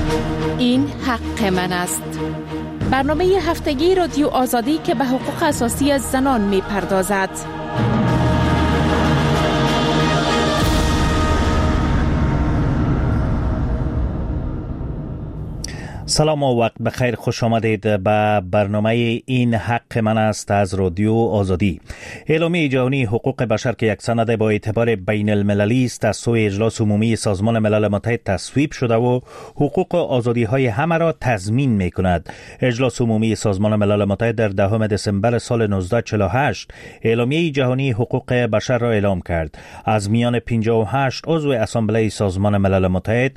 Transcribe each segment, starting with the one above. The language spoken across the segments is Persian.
این حق من است. برنامه هفتگی رادیو آزادی که به حقوق اساسی زنان می پردازد. سلام و وقت بخیر، خوش آمدید به برنامه این حق من است از رادیو آزادی. اعلامیه جهانی حقوق بشر که یک سند با اعتبار بین المللی است از سوی اجلاس عمومی سازمان ملل متحد تصویب شده و حقوق و آزادی های همه را تضمین می کند. اجلاس عمومی سازمان ملل متحد در 10 دسامبر سال 1948 اعلامیه جهانی حقوق بشر را اعلام کرد. از میان 58 عضو اسامبله سازمان ملل متحد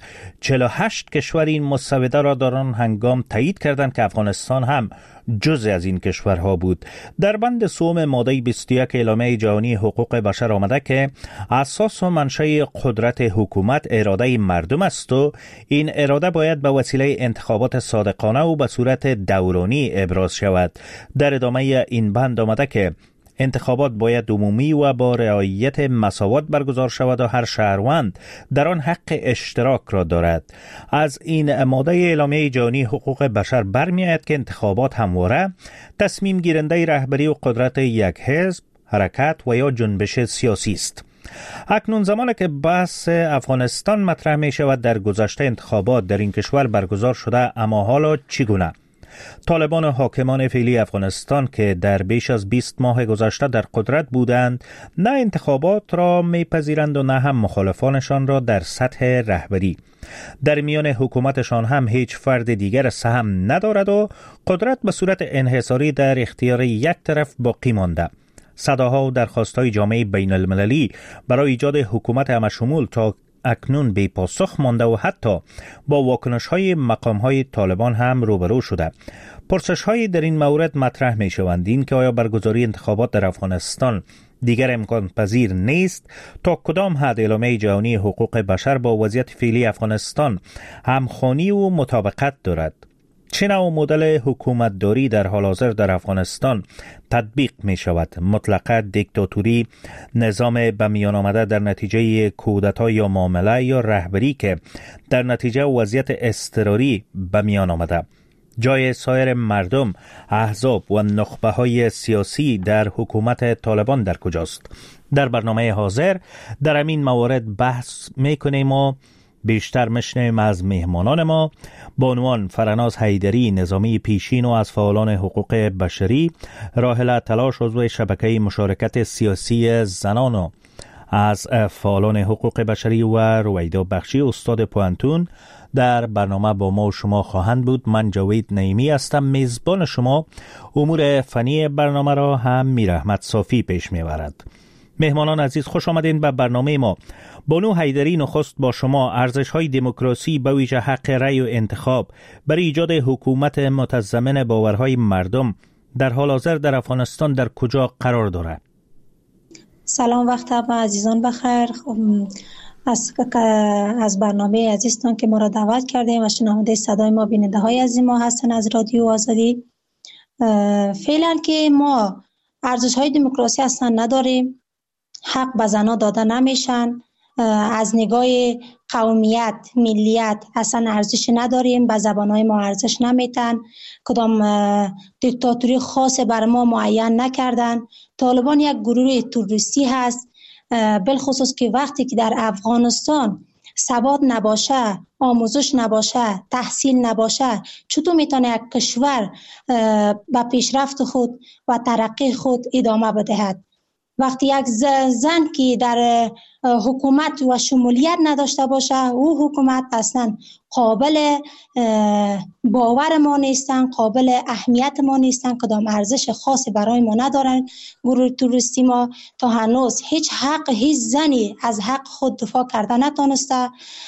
48 کشور این مسوده را دارند هنگام تایید کردند که افغانستان هم جزء از این کشورها بود. در بند سوم ماده 21 اعلامیه جهانی حقوق بشر آمده که اساس و منشأ قدرت حکومت اراده مردم است و این اراده باید به وسیله انتخابات صادقانه و به صورت دورانی ابراز شود. در ادامه این بند آمده که انتخابات باید عمومی و با رعایت مساوات برگزار شود و هر شهروند در آن حق اشتراک را دارد. از این ماده اعلامیه جهانی حقوق بشر برمی‌آید که انتخابات همواره تصمیم گیرنده رهبری و قدرت یک حزب، حرکت و یا جنبش سیاسی است. اکنون زمانی که بحث افغانستان مطرح می شود، در گذشته انتخابات در این کشور برگزار شده، اما حالا چگونه؟ طالبان و حاکمان فعلی افغانستان که در بیش از 20 ماه گذشته در قدرت بودند، نه انتخابات را میپذیرند و نه هم مخالفانشان را در سطح رهبری. در میان حکومتشان هم هیچ فرد دیگر سهم ندارد و قدرت به صورت انحصاری در اختیار یک طرف باقی مانده. صداها و درخواست‌های جامعه بین المللی برای ایجاد حکومت همشمول تا اکنون بی پاسخ مانده و حتی با واکنش‌های مقام‌های طالبان هم روبرو شده. پرسش‌های در این مورد مطرح می‌شوند این که آیا برگزاری انتخابات در افغانستان دیگر امکان پذیر نیست؟ تا کدام حد اعلامیه جهانی حقوق بشر با وضعیت فعلی افغانستان همخوانی و مطابقت دارد؟ چه نوع مدل حکومتداری در حال حاضر در افغانستان تطبیق می شود؟ مطلقه دیکتاتوری، نظام به میان آمده در نتیجه کودتا یا معامله، یا رهبری که در نتیجه وضعیت اضطراری به میان آمده؟ جای سایر مردم، احزاب و نخبه های سیاسی در حکومت طالبان در کجاست؟ در برنامه حاضر در همین موارد بحث می کنیم و بیشتر مشنیم از مهمانان ما. بانوان فرناز حیدری، نظامی پیشین و از فعالان حقوق بشری، راحله تلاش عضو شبکه مشارکت سیاسی زنان و از فعالان حقوق بشری و رویدا بخشی استاد پوهنتون در برنامه با ما و شما خواهند بود. من جاوید نعیمی هستم، میزبان شما. امور فنی برنامه را هم میر احمد صافی پیش میبرد. مهمانان عزیز، خوش آمدین به برنامه ما. بانو حیدری، نخست با شما، ارزش‌های دموکراسی به ویژه حق رأی و انتخاب برای ایجاد حکومت متضمن باورهای مردم در حال حاضر در افغانستان در کجا قرار دارد؟ سلام، وقت همه عزیزان بخیر. از برنامه عزیزتان که ما را دعوت کردیم و شنونده صدای ما، بیننده های عزیز ما هستن از رادیو آزادی. فعلا که ما ارزش‌های دموکراسی اصلا نداریم، حق به زنان داده نمیشن، از نگاه قومیت، ملیت اصلا ارزش نداریم، به زبانهای ما ارزش نمیتن، کدام دیکتاتوری خاص بر ما معین نکردن. طالبان یک گروه تروریستی هست، بالخصوص که وقتی که در افغانستان ثبات نباشه، آموزش نباشه، تحصیل نباشه، چطور میتونه یک کشور به پیشرفت خود و ترقی خود ادامه بدهد؟ وقتی یک زن که در حکومت و شمولیت نداشته باشه، او حکومت اصلا قابل باور ما نیستن، قابل اهمیت ما نیستن، کدام ارزش خاصی برای ما ندارن. گروه تروریستی ما تا هنوز هیچ زنی از حق خود دفاع کرده نتونسته.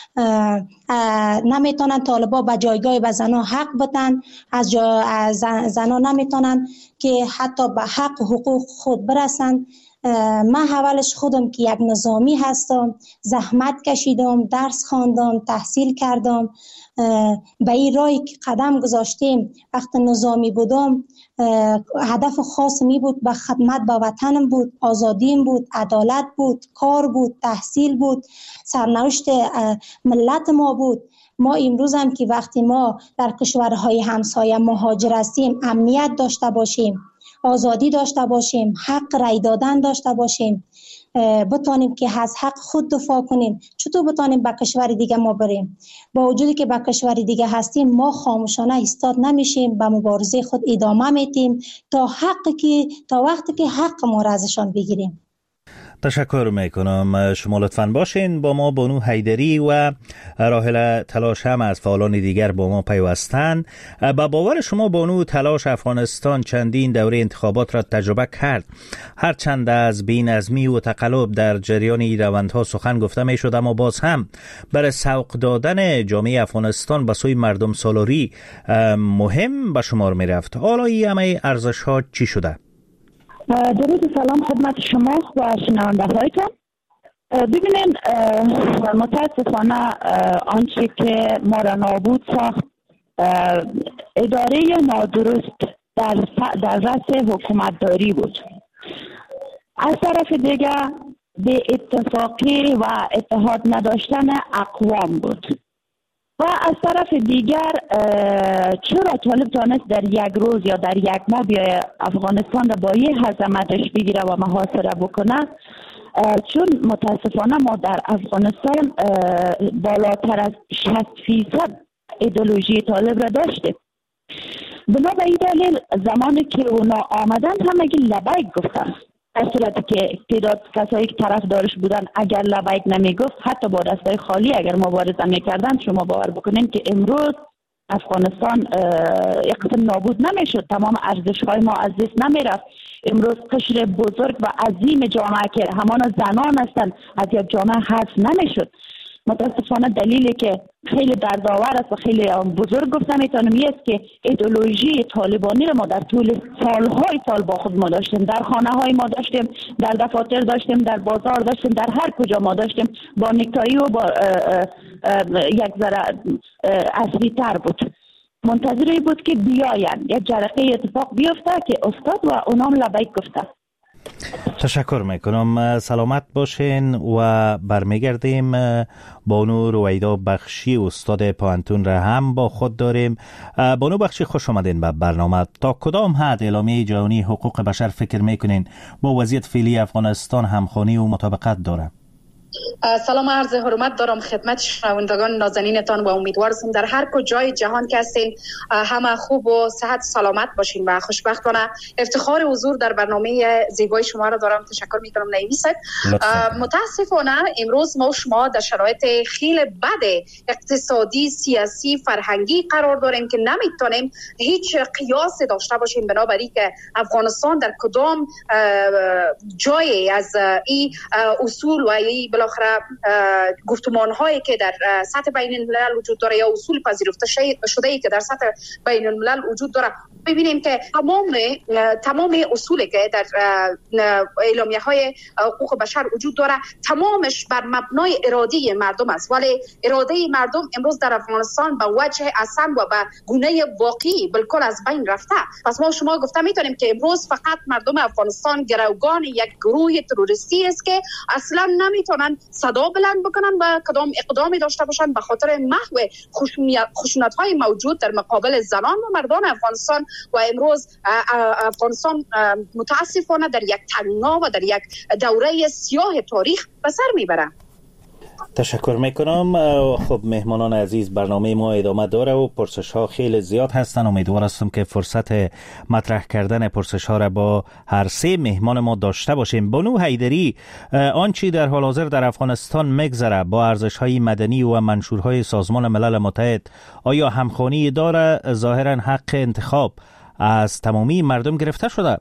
نمیتونن طالبا به جایگاه به زنها حق بدن، از زنها نمیتونن که حتی به حق حقوق خود برسن. من اولش خودم که یک نظامی هستم، زحمت کشیدم، درس خواندم، تحصیل کردم. به این راهی که قدم گذاشتیم وقت نظامی بودم، هدف خاص می بود، به خدمت به وطنم بود، آزادیم بود، عدالت بود، کار بود، تحصیل بود، سرنوشت ملت ما بود. ما امروز هم که وقتی ما در کشورهای همسایه مهاجر هستیم، امنیت داشته باشیم، آزادی داشته باشیم، حق رای دادن داشته باشیم، بتانیم که از حق خود دفاع کنیم، چطور بتانیم به کشور دیگه ما بریم؟ با وجودی که به کشور دیگه هستیم، ما خاموشانه ایستاد نمیشیم، به مبارزه خود ادامه میدیم تا وقتی که حق ما را ازشان بگیریم. تشکر میکنم. شما لطفاً باشین. با ما بانو حیدری و راحله تلاش هم از فعالان دیگر با ما پیوستن. با باور شما بانو تلاش افغانستان چندین دوره انتخابات را تجربه کرد. هرچند از بی‌نظمی و تقلب در جریان این روندها سخن گفته می شد، اما باز هم برای سوق دادن جامعه افغانستان به سوی مردم سالاری مهم به شمار می رفت. حالا این همه ارزش ها چی شده؟ درود و سلام خدمت شما و شنونده هایتان. ببینید، متاسفانه آنچه که ما را نابود ساخت اداره نادرست در رأس حکومتداری بود. از طرف دیگر به اتفاقی و اتحاد نداشتن اقوام بود. و از طرف دیگر چرا طالب تانست در یک روز یا در یک ماه بیای افغانستان را با یه عظمتش بگیره و محاصره بکنه؟ چون متاسفانه ما در افغانستان بالاتر از 60% ایدئولوژی طالب را داشتیم. بنا به این دلیل زمانی که اونا آمدن همگی لبیک گفتن، در صورتی که تعداد کسایی که طرفدارش بودن اگر لبیک نمیگفت، حتی با دستای خالی اگر مبارزه میکردن، شما باور بکنین که امروز افغانستان اقتصاد نابود نمیشد، تمام ارزش‌های ما از دست نمیرفت. امروز قشر بزرگ و عظیم جامعه که همان زنان هستند از یک جامعه حذف نمیشد. متاسفانه دلیلی که خیلی دردآور است و خیلی بزرگ گفتم میتونم است که ایدئولوژی طالبانی رو ما در طول سالهای سال با خود ما داشتیم، در خانه های ما داشتیم، در دفاتر داشتیم، در بازار داشتیم، در هر کجا ما داشتیم. با نکتایی و با یک ذره اصلی تر بود. منتظری بود که بیاین یک جرقه اتفاق بیفته که افتاد و اونام لبیک گفته. تشکر میکنم. سلامت باشین و برمیگردیم. بانو رویدا بخشی استاد پوهنتون را هم با خود داریم. بانو بخشی، خوش آمدین به برنامه. تا کدام حد اعلامیه جهانی حقوق بشر فکر میکنین با وضعیت فعلی افغانستان همخوانی و مطابقت داره؟ سلام عرض حرمت دارم خدمت شنوندگان نازنینتان و امیدوارم در هر کجای جهان که هستین همه خوب و صحت سلامت باشین و خوشبختانه افتخار حضور در برنامه زیبای شما را دارم. تشکر میکنم نویست. متاسفانه امروز ما شما در شرایط خیلی بد اقتصادی، سیاسی، فرهنگی قرار داریم که نمیتونیم هیچ قیاس داشته باشیم بنابراین که افغانستان در کدام جای از این اصول و این بالاخره گفتمان هایی که در سطح بین الملل وجود داره یا اصول پذیرفته شده ای که در سطح بین الملل وجود داره، ببینیم که تمام اصولی که در اعلامیه های حقوق بشر وجود داره تمامش بر مبنای اراده مردم است، ولی اراده مردم امروز در افغانستان به وجه اصلا و به گونه واقعی بالکل از بین رفته. پس ما شما گفته میتونیم که امروز فقط مردم افغانستان گروگان یک گروه تروریستی است که اصلا نمیتونن صدا بلند بکنن و کدام اقدامی داشته باشن به خاطر محو خشونت‌های موجود در مقابل زنان و مردان افغانستان. و امروز افغانستان متاسفانه در یک تنگنا و در یک دوره سیاه تاریخ به سر میبره. تشکر میکنم. خب مهمانان عزیز، برنامه ما ادامه داره و پرسش ها خیلی زیاد هستن. امیدوار هستم که فرصت مطرح کردن پرسش ها را با هر سه مهمان ما داشته باشیم. بانو حیدری، آنچه در حال حاضر در افغانستان میگذره با ارزش های مدنی و منشورهای سازمان ملل متحد آیا همخوانی داره؟ ظاهرا حق انتخاب از تمامی مردم گرفته شده؟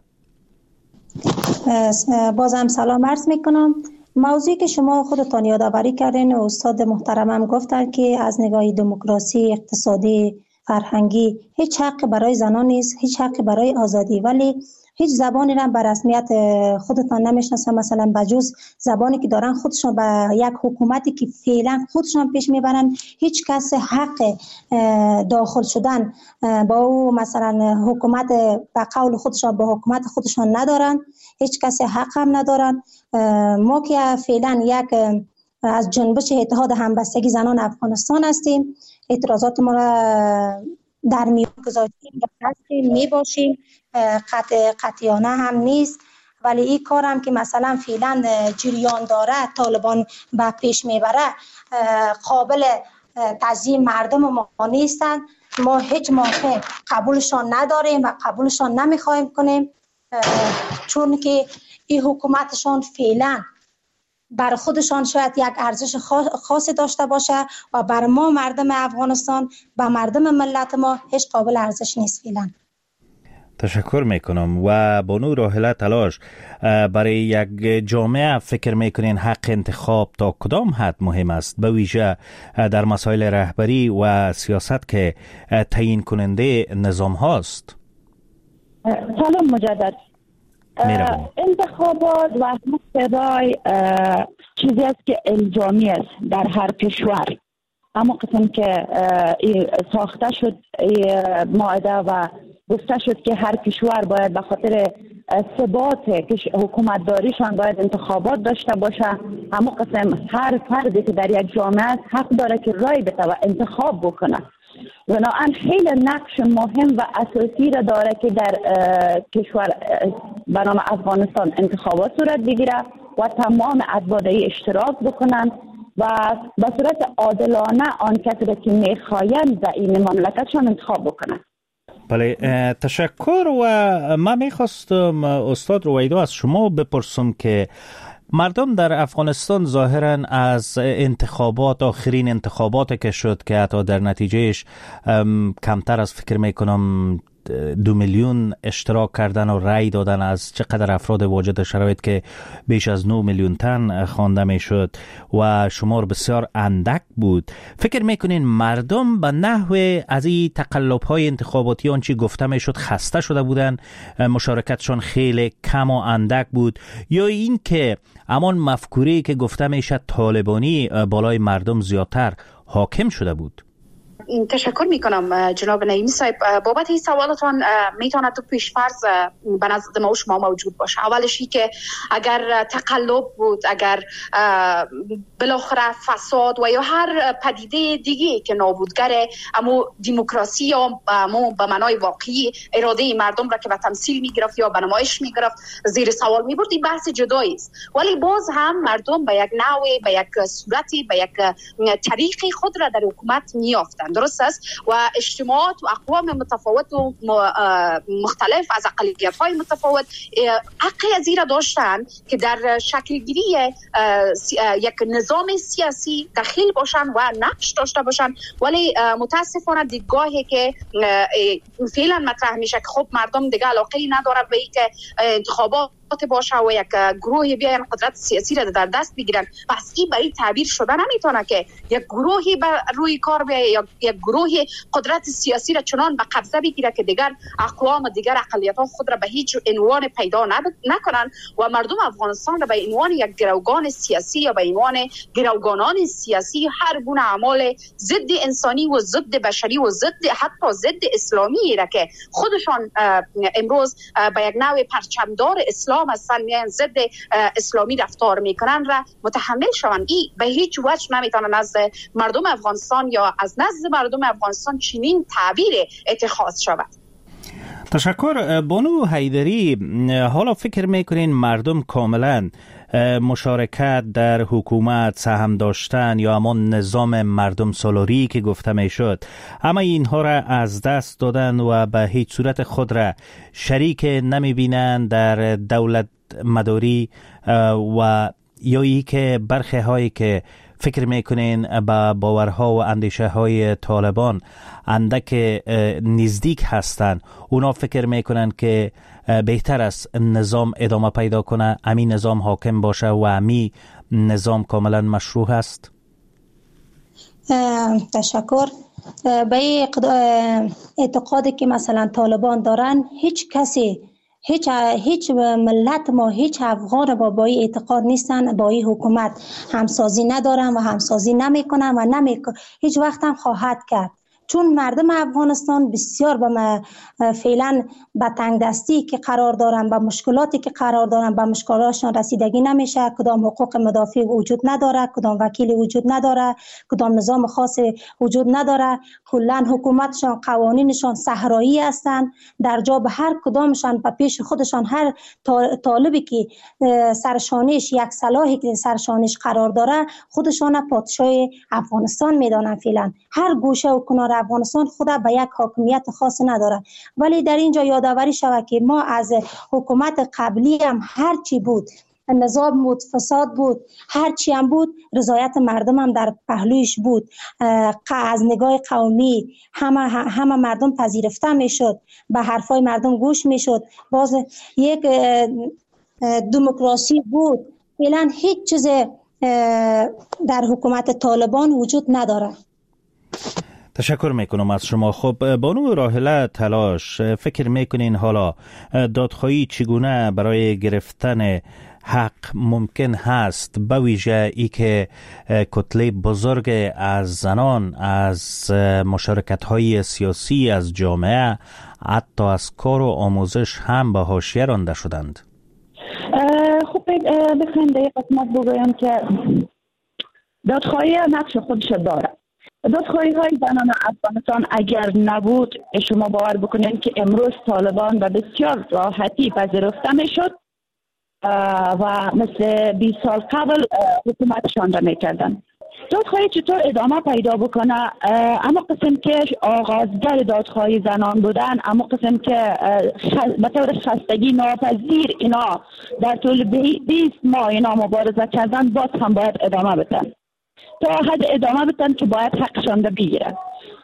بازم سلام عرض میکنم. موضوعی که شما خودتان یادآوری کردین و استاد محترمم گفتن که از نگاه دموکراسی، اقتصادی، فرهنگی هیچ حق برای زنان نیست، هیچ حق برای آزادی، ولی هیچ زبانی را به رسمیت خودتان نمیشناسن، مثلا بجز زبانی که دارن خودشان به یک حکومتی که فعلا خودشان پیش میبرن. هیچ کس حق داخل شدن با او مثلا حکومت به قول خودشان با حکومت خودشان ندارن، هیچ کس حق هم ندارن. ما که فعلا یک از جنبش اتحاد همبستگی زنان افغانستان هستیم، اعتراضات ما را در میان گذاشتیم و هستیم میباشیم، قطعیانه هم نیست، ولی این کار هم که مثلا فعلا جریان داره طالبان به پیش میبره قابل تزیین مردم ما نیستن. ما هیچ موقع قبولشان نداریم و قبولشان نمیخوایم کنیم، چون که این حکومتشان فعلا بر خودشان شاید یک ارزش خاصی داشته باشه و بر ما مردم افغانستان و مردم ملت ما هیچ قابل ارزش نیست فعلا. تشکر میکنم. و بانو راحله تلاش، برای یک جامعه فکر میکنین حق انتخاب تا کدام حد مهم است، به ویژه در مسائل رهبری و سیاست که تعیین کننده نظام هاست؟ سلام مجدد. انتخابات و حق رای چیزی است که الزامی است در هر کشور. اما قسم که ساخته شد مائده و گفته شد که هر کشور باید به خاطر ثبات حکومت داریشان باید انتخابات داشته باشه. اما قسم هر فردی که در یک جامعه است حق داره که رای بده و انتخاب بکنه. بنابراین خیلی نقش مهم و اساسی را داره که در کشور به نام افغانستان انتخابات صورت بگیره و تمام ادوادهی اشتراک بکنن و به صورت عادلانه آن کسی را که میخواین و این مملکتشان انتخاب بکنن. بله، تشکر. و من میخواستم استاد رویدا از شما بپرسم که مردم در افغانستان ظاهراً از انتخابات، آخرین انتخابات که شد که حتی در نتیجهش کمتر از فکر میکنم 2 میلیون اشتراک کردن و رأی دادن از چقدر افراد واجد شرایط که بیش از 9 میلیون تن خوانده میشد و شمار بسیار اندک بود. فکر میکنین مردم به نحو از این تقلب‌های انتخاباتی آنچه گفته میشد خسته شده بودن، مشارکتشون خیلی کم و اندک بود، یا این که امان مفکوری که گفته میشد طالبانی بالای مردم زیادتر حاکم شده بود؟ تشکر میکنم جناب نعیمی صاحب. بابت این سوالتان میتونه تو پیشفرض به نظر ما شما موجود باشه. اولشی که اگر تقلب بود، اگر بالاخره فساد و یا هر پدیده دیگه که نابودگره، اما دموکراسی یا به معنای واقعی اراده مردم را که به تمثیل میگرفت یا به نمایش میگرفت زیر سوال میبرد، این بحث جدایی است. ولی باز هم مردم به یک نوع، به یک صورتی، به یک طریقی خود را در حکومت میافتند. درست است. و اجتماعات و اقوام متفاوت و مختلف از اقلیت‌های متفاوت حق از این را داشتند که در شکلگیری یک نظام سیاسی دخیل باشند و نقش داشته باشند. ولی متاسفانه دیدگاهی که فعلا مطرح میشه که خب مردم دیگه علاقه نداره به اینکه انتخابات باشه و یک گروهی بیاین قدرت سیاسی را در دست بگیرن، پس این به این تعبیر شده نمیتونه که یک گروهی روی کار بیاید یا یک گروهی قدرت سیاسی را چنان به قبضه بگیره که دیگر اقوام و دیگر اقلیت‌ها خود را به هیچ عنوان پیدا نکنن و مردم افغانستان را به عنوان یک گروگان سیاسی یا به عنوان گروگانان سیاسی هر گونه اعمال ضد انسانی و ضد بشری و حتی ضد اسلامی را که خودشان امروز به یک نوع پرچمدار اسلام هستن، میان ضد اسلامی رفتار میکنن را متحمل شوند. این به هیچ وجه نمیتونه نزد مردم افغانستان یا از نزد مردم افغانستان چنین تعبیر اتخاذ شود. تشکر. بانو حیدری، حالا فکر میکنین مردم کاملا مشارکت در حکومت، سهم داشتن یا همان نظام مردم سالاری که گفته میشد، اما اینها را از دست دادن و به هیچ صورت خود را شریک نمیبینن در دولت مداری و یا ای که برخی هایی که فکر میکنین با باورها و اندیشه های طالبان اندک نزدیک هستن، اونا فکر میکنن که بهتر است نظام ادامه پیدا کنه، همین نظام حاکم باشه و همین نظام کاملا مشروع است؟ تشکر. به اعتقادی که مثلا طالبان دارن، هیچ کسی هیچ ملت ما، هیچ افغان با این اعتقاد نیستن، با این حکومت همسازی ندارن و همسازی نمیکنن و هیچ وقت هم خواهد کرد. چون مردم افغانستان بسیار فعلا به تنگ دستی که قرار دارن، به مشکلاتی که قرار دارن، به مشکلاتشان رسیدگی نمیشه. کدام حقوق مدافع وجود نداره، کدام وکیل وجود نداره، کدام نظام خاص وجود نداره. کلا حکومتشان، قوانینشان صحرایی هستند. در جا به هر کدامشان به پیش خودشان هر طالبی که سرشانش یک سلاحی که سرشانش قرار داره خودشان پادشاه افغانستان میدانن. فعلا هر گوشه و کنار افغانستان خود به یک حاکمیت خاص نداره. ولی در اینجا یادآوری شود که ما از حکومت قبلی هم هر چی بود، نظام بود، فساد بود، هر چی هم بود، رضایت مردم هم در پهلویش بود. از نگاه قومی همه مردم پذیرفته میشد، به حرفای مردم گوش میشد. باز یک دموکراسی بود. فعلا هیچ چیز در حکومت طالبان وجود نداره. تشکر میکنم از شما. خب بانو راحله تلاش، فکر میکنین حالا دادخواهی چگونه برای گرفتن حق ممکن هست، به ویژه ای که کتله بزرگ از زنان از مشارکت های سیاسی از جامعه حتی از کار و آموزش هم به حاشیه رانده شدند؟ خب بخوایم در یک قسمت بگویم که دادخواهی نقش خودش داره. دادخواهی های زنان افغانستان اگر نبود، شما باور بکنید که امروز طالبان به بسیار راحتی پذیرفته میشد و مثل 20 سال قبل حکومتشان را میکردن. دادخواهی چطور ادامه پیدا بکنه؟ اما قسم که آغازگر دادخواهی زنان بودن، اما قسم که به طور خستگی ناپذیر اینا در طول 20 ماه اینا مبارزه کردن، باز هم باید ادامه بدن تا حد ادامه بدن که باید حقشان را بگیرن.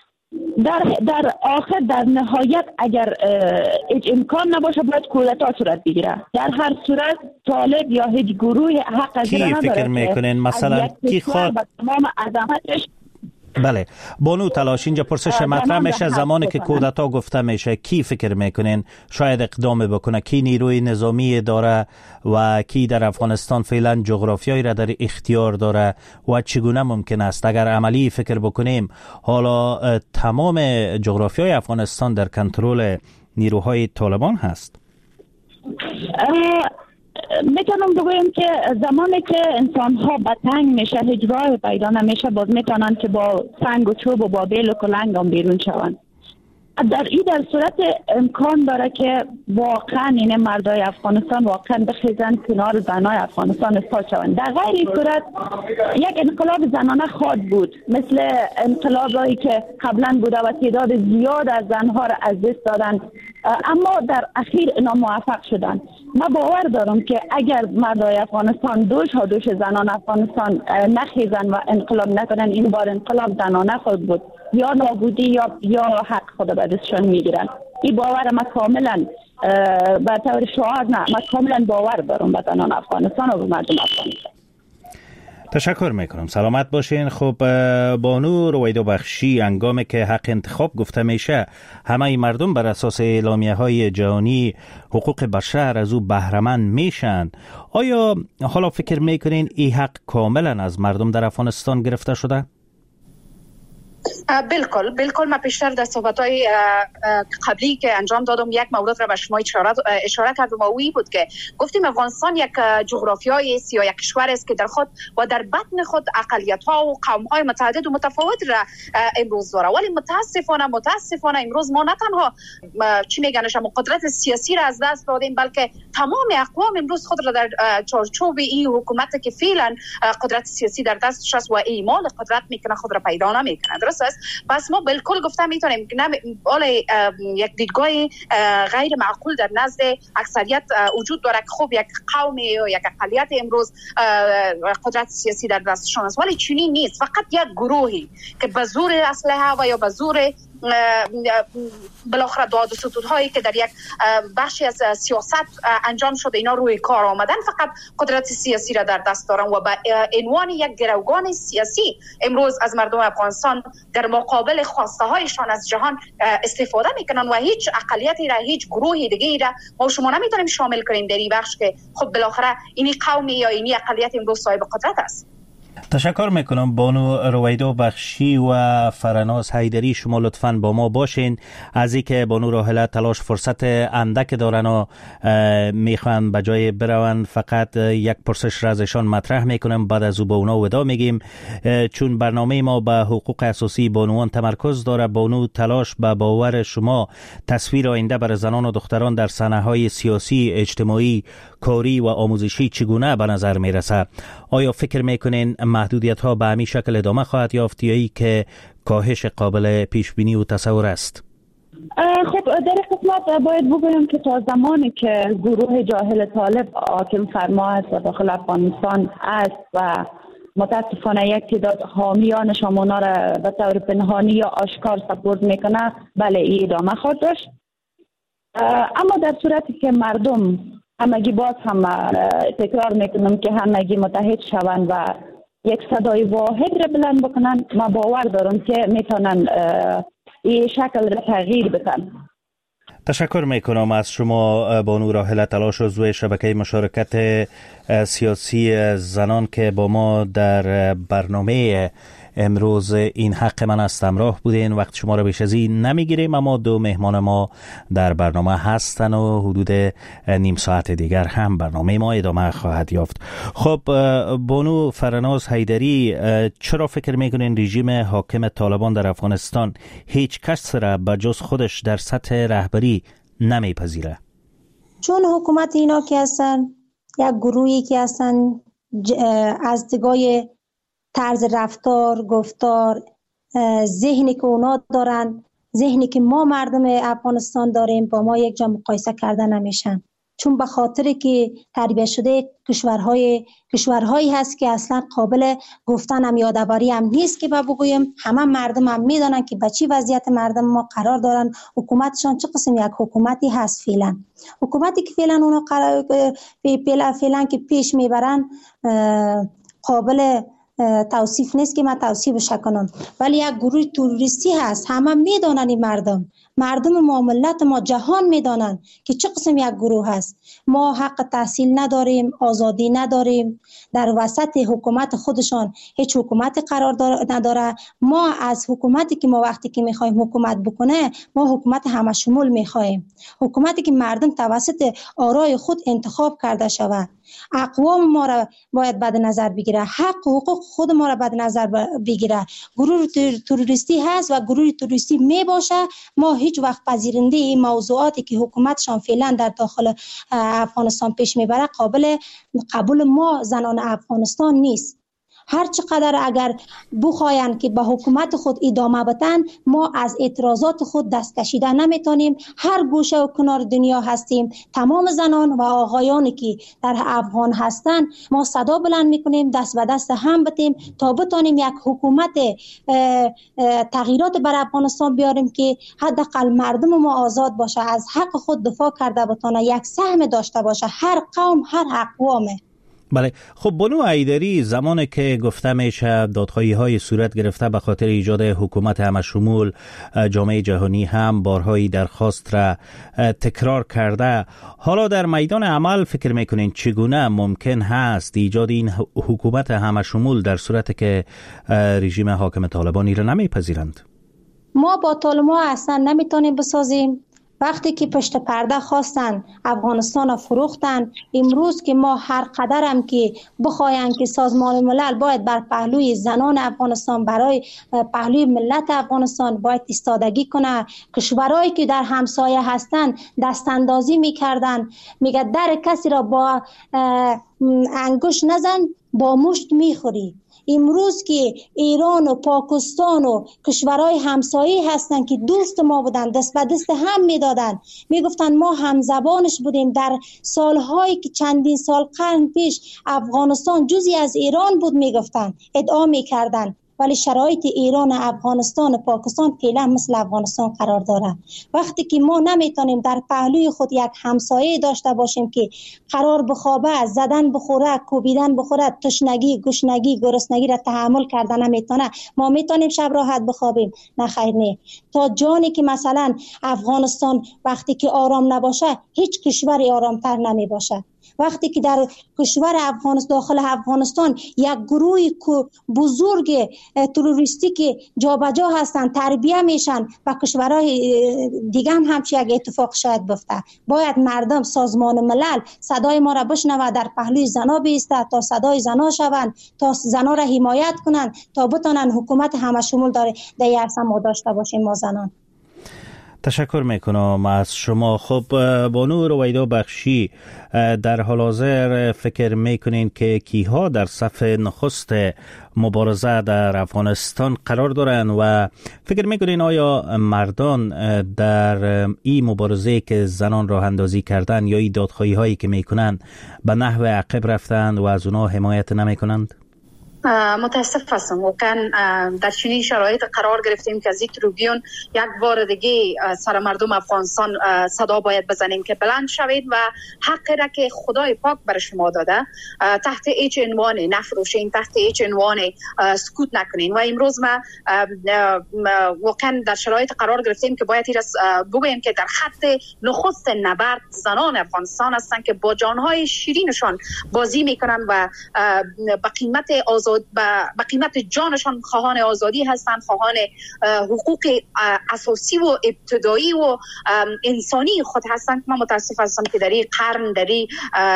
در آخر در نهایت اگر هیچ امکان نباشه باید کودتا صورت بگیره. در هر صورت طالب یا هیچ گروه حق از این نداره. کی فکر میکنین مثلا کی خواد تمام عظمتش؟ بله بانو تلاش، اینجا پرسش مطرح میشه زمانی که کودتا گفته میشه کی فکر میکنین شاید اقدام بکنه؟ کی نیروی نظامی داره و کی در افغانستان فعلا جغرافیایی را در اختیار داره و چگونه ممکن است اگر عملی فکر بکنیم حالا تمام جغرافیای افغانستان در کنترل نیروهای طالبان هست؟ میتونم بگویم که زمانی که انسان ها به تنگ میشه، هیچ راه پیدا نمیشه، باز میتونن که با سنگ و چوب و با بیل و کلنگ هم بیرون شوند. در صورت امکان داره که واقعا این مردای افغانستان واقعا بخیزن کنار زنای افغانستان استاد شوند. در غیر این صورت یک انقلاب زنانه خواهد بود، مثل انقلابی که قبلا بوده و تعداد زیاد از زنها را از دست دادن، اما در اخیر اینا موفق شدن. من باور دارم که اگر مردای افغانستان دوش زنان افغانستان نخیزن و انقلاب نکنن، این بار انقلاب زنانه خود بود، یا نابودی یا حق خود به دستشان میگیرن. این باور من کاملا به طور شعار نه، من کاملا باور دارم به زنان افغانستان و به مردم افغانستان. تشکر میکنم، سلامت باشین. خب بانو رویدا بخشی، هنگامی که حق انتخاب گفته میشه همه مردم بر اساس اعلامیه های جهانی حقوق بشر از او بهره‌مند میشن، آیا حالا فکر میکنین این حق کاملا از مردم در افغانستان گرفته شده؟ بالکل من پیشتر در صحبت‌های قبلی که انجام دادم یک مورد را به شما اشاره کردم و اوی بود که گفتیم افغانستان یک جغرافیای یا یک کشور است که در خود و در بطن خود اقلیت‌ها و قوم‌های متعدد و متفاوت را امروز داره. ولی متاسفانه امروز ما نه تنها قدرت سیاسی را از دست دادیم، بلکه تمام اقوام امروز خود را در چارچوب این حکومت که فعلا قدرت سیاسی در دستش است و اعمال قدرت میکنه خود را پیدا نمیکنه. درست است؟ پس ما بالکل گفته میتونیم که یک دیدگاه غیر معقول در نزد اکثریت وجود داره که خب یک قوم یا یک اقلیت امروز قدرت سیاسی در دستشان است، ولی چنین نیست. فقط یک گروهی که به زور اسلحه و یا به زور بالاخره داد و ستودهایی که در یک بخشی از سیاست انجام شده اینا روی کار آمدن، فقط قدرت سیاسی را در دست دارن و به عنوان یک گروگان سیاسی امروز از مردم افغانستان در مقابل خواسته هایشان از جهان استفاده میکنن و هیچ اقلیتی را، هیچ گروهی دیگه را ما شما نمیتونیم شامل کنیم در این بخش که خب بالاخره اینی قومی یا اینی اقلیت امروز صاحب قدرت است. تشکر میکنم بانو رویدا بخشی و فرناز حیدری، شما لطفاً با ما باشین. از اینکه بانو راحله تلاش فرصت اندک دارن و میخوان به جای برون، فقط یک پرسش را ازشان مطرح میکنم، بعد از او با اونا ودا میگیم. چون برنامه ما به حقوق اساسی بانوان تمرکز داره، بانو تلاش به باور شما تصویر آینده برای زنان و دختران در صحنه‌های سیاسی، اجتماعی، کاری و آموزشی چگونه به نظر میرسه؟ آیا فکر میکنین محدودیت ها به همین شکل ادامه خواهد یافت یا ای که کاهش قابل پیش بینی و تصور است؟ خب در خدمت باید بگویم که تا زمانی که گروه جاهل طالب حاکم فرما است و داخل افغانستان است و متاسفانه یک تعداد حامیانشان اونا را به طور پنهانی یا آشکار سپورت میکنه، بله ای ادامه خواهد داشت. اما در صورتی که مردم همگی، باز هم تکرار میکنم که همگی متحد شوند و یک صدای واحد را بلند بکنن، ما باور دارم که میتونن این شکل را تغییر بدن. تشکر میکنم از شما بانو راحله تلاش، عضو شبکه مشارکت سیاسی زنان که با ما در برنامه امروز این حق من است همراه بودین. وقت شما را بیش از این نمیگیریم، اما دو مهمان ما در برنامه هستن و حدود نیم ساعت دیگر هم برنامه ما ادامه خواهد یافت. خب بانو فرناز حیدری، چرا فکر میکنین رژیم حاکم طالبان در افغانستان هیچ کس را به جز خودش در سطح رهبری نمیپذیره؟ چون حکومت اینا که هستن یک گروهی که هستن از دیگاه طرز رفتار، گفتار، ذهنی که اونا دارن، ذهنی که ما مردم افغانستان داریم با ما یک جا مقایسه کرده نمیشن. چون به خاطر که تربیت شده کشورهایی هست که اصلا قابل گفتن هم یادآوری هم نیست که بگویم همه مردم هم میدونن که به چی وضعیت مردم ما قرار دارن، حکومتشان چه قسم یک حکومتی هست. فعلا حکومتی که فعلا اونا فعلا که پیش میبرن قابل توصیف نیست که من توصیفش کنم، ولی یک گروه توریستی هست. همه میدونن این مردم ما، ملت ما، جهان میدونن که چه قسم یک گروه هست. ما حق تحصیل نداریم، آزادی نداریم، در وسط حکومت خودشان هیچ حکومتی قرار نداره. ما از حکومتی که ما وقتی که میخوایم حکومت بکنه، ما حکومت همه شمول میخوایم، حکومتی که مردم توسط آرای خود انتخاب کرده شود. اقوام ما را باید بعد نظر بگیره، حق و حقوق خود ما را بعد نظر بگیره. گروه توریستی هست و گروه توریستی می باشه. ما هیچ وقت پذیرنده این موضوعاتی که حکومتشان فعلا در داخل افغانستان پیش میبره قابل قبول ما زنان افغانستان نیست. هر چقدر اگر بخواین که به حکومت خود ادامه بدن، ما از اعتراضات خود دست کشیده نمیتونیم. هر گوشه و کنار دنیا هستیم، تمام زنان و آقایانی که در افغان هستن، ما صدا بلند میکنیم دست به دست هم بدیم تا بتونیم یک حکومت تغییرات بر افغانستان بیاریم که حداقل مردم ما آزاد باشه، از حق خود دفاع کرده بتونه، یک سهم داشته باشه، هر قوم، هر اقوامه. بله. خب بانو حیدری، زمانی که گفته میشه دادخواهی های صورت گرفته به خاطر ایجاد حکومت همشمول، جامعه جهانی هم بارهایی درخواست را تکرار کرده، حالا در میدان عمل فکر میکنین چگونه ممکن هست ایجاد این حکومت همشمول در صورتی که رژیم حاکم طالبانی را نمیپذیرند؟ ما با طالبان اصلا نمیتونیم بسازیم. وقتی که پشت پرده خواستن افغانستان فروختن، امروز که ما هر قدرم که بخواین که سازمان ملل باید بر پهلوی زنان افغانستان، برای پهلوی ملت افغانستان باید ایستادگی کنه. کشورهایی که در همسایه هستن دست اندازی میکردن، میگه در کسی را با انگشت نزن با مشت میخوری. امروز که ایران و پاکستان و کشورهای همسایه هستن که دوست ما بودن، دست به دست هم میدادن، میگفتن ما همزبانش بودیم. در سالهایی که چندین سال قرن پیش افغانستان جزئی از ایران بود میگفتن، ادعا میکردن. ولی شرایط ایران، افغانستان و پاکستان فعلا مثل افغانستان قرار داره. وقتی که ما نمیتونیم در پهلوی خود یک همسایه داشته باشیم که قرار بخوابه، زدن بخوره، کوبیدن بخوره، تشنگی، گشنگی، گرسنگی را تحمل کردن نمیتونه، ما میتونیم شب راحت بخوابیم؟ نه خیر، نه. تا جانی که مثلا افغانستان وقتی که آرام نباشه، هیچ کشوری آرامتر نمی باشه. وقتی که در کشور افغانستان، داخل افغانستان یک گروه بزرگ تروریستی که جابجا هستن، تربیه میشن و کشورهای دیگه هم همچین یک اتفاق شاید بفته. باید مردم، سازمان ملل صدای ما را بشنوه، در پهلوی زنا بیسته تا صدای زنا شوند، تا زنا را حمایت کنن، تا بتونن حکومت همه شمول داره در عرصه ما داشته باشیم ما زنان. تشکر میکنم از شما. خب بانو رویدا بخشی، در حال حاضر فکر میکنین که کیها در صف نخست مبارزه در افغانستان قرار دارن و فکر میکنین آیا مردان در این مبارزه که زنان راه اندازی کردن یا این دادخواهی هایی که میکنن به نحو عقب رفتن و از اونا حمایت نمیکنند؟ متاسف هستم. واقعا در چنین شرایط قرار گرفتیم که از این تریبیون یک بار دیگه سر مردم افغانستان صدا باید بزنیم که بلند شوید و حقی را که خدای پاک بر شما داده تحت هیچ عنوان نفروشین، تحت هیچ عنوان سکوت نکنین. و امروز ما واقعا در شرایط قرار گرفتیم که باید بگوییم که در خط نخست نبرد زنان افغانستان هستند که با جانهای شیرینشان بازی میکنن و با قیمت به قیمت جانشان خواهان آزادی هستند، خواهان حقوق اساسی و ابتدایی و انسانی خود هستند. من متاسف هستم که در این قرن، در این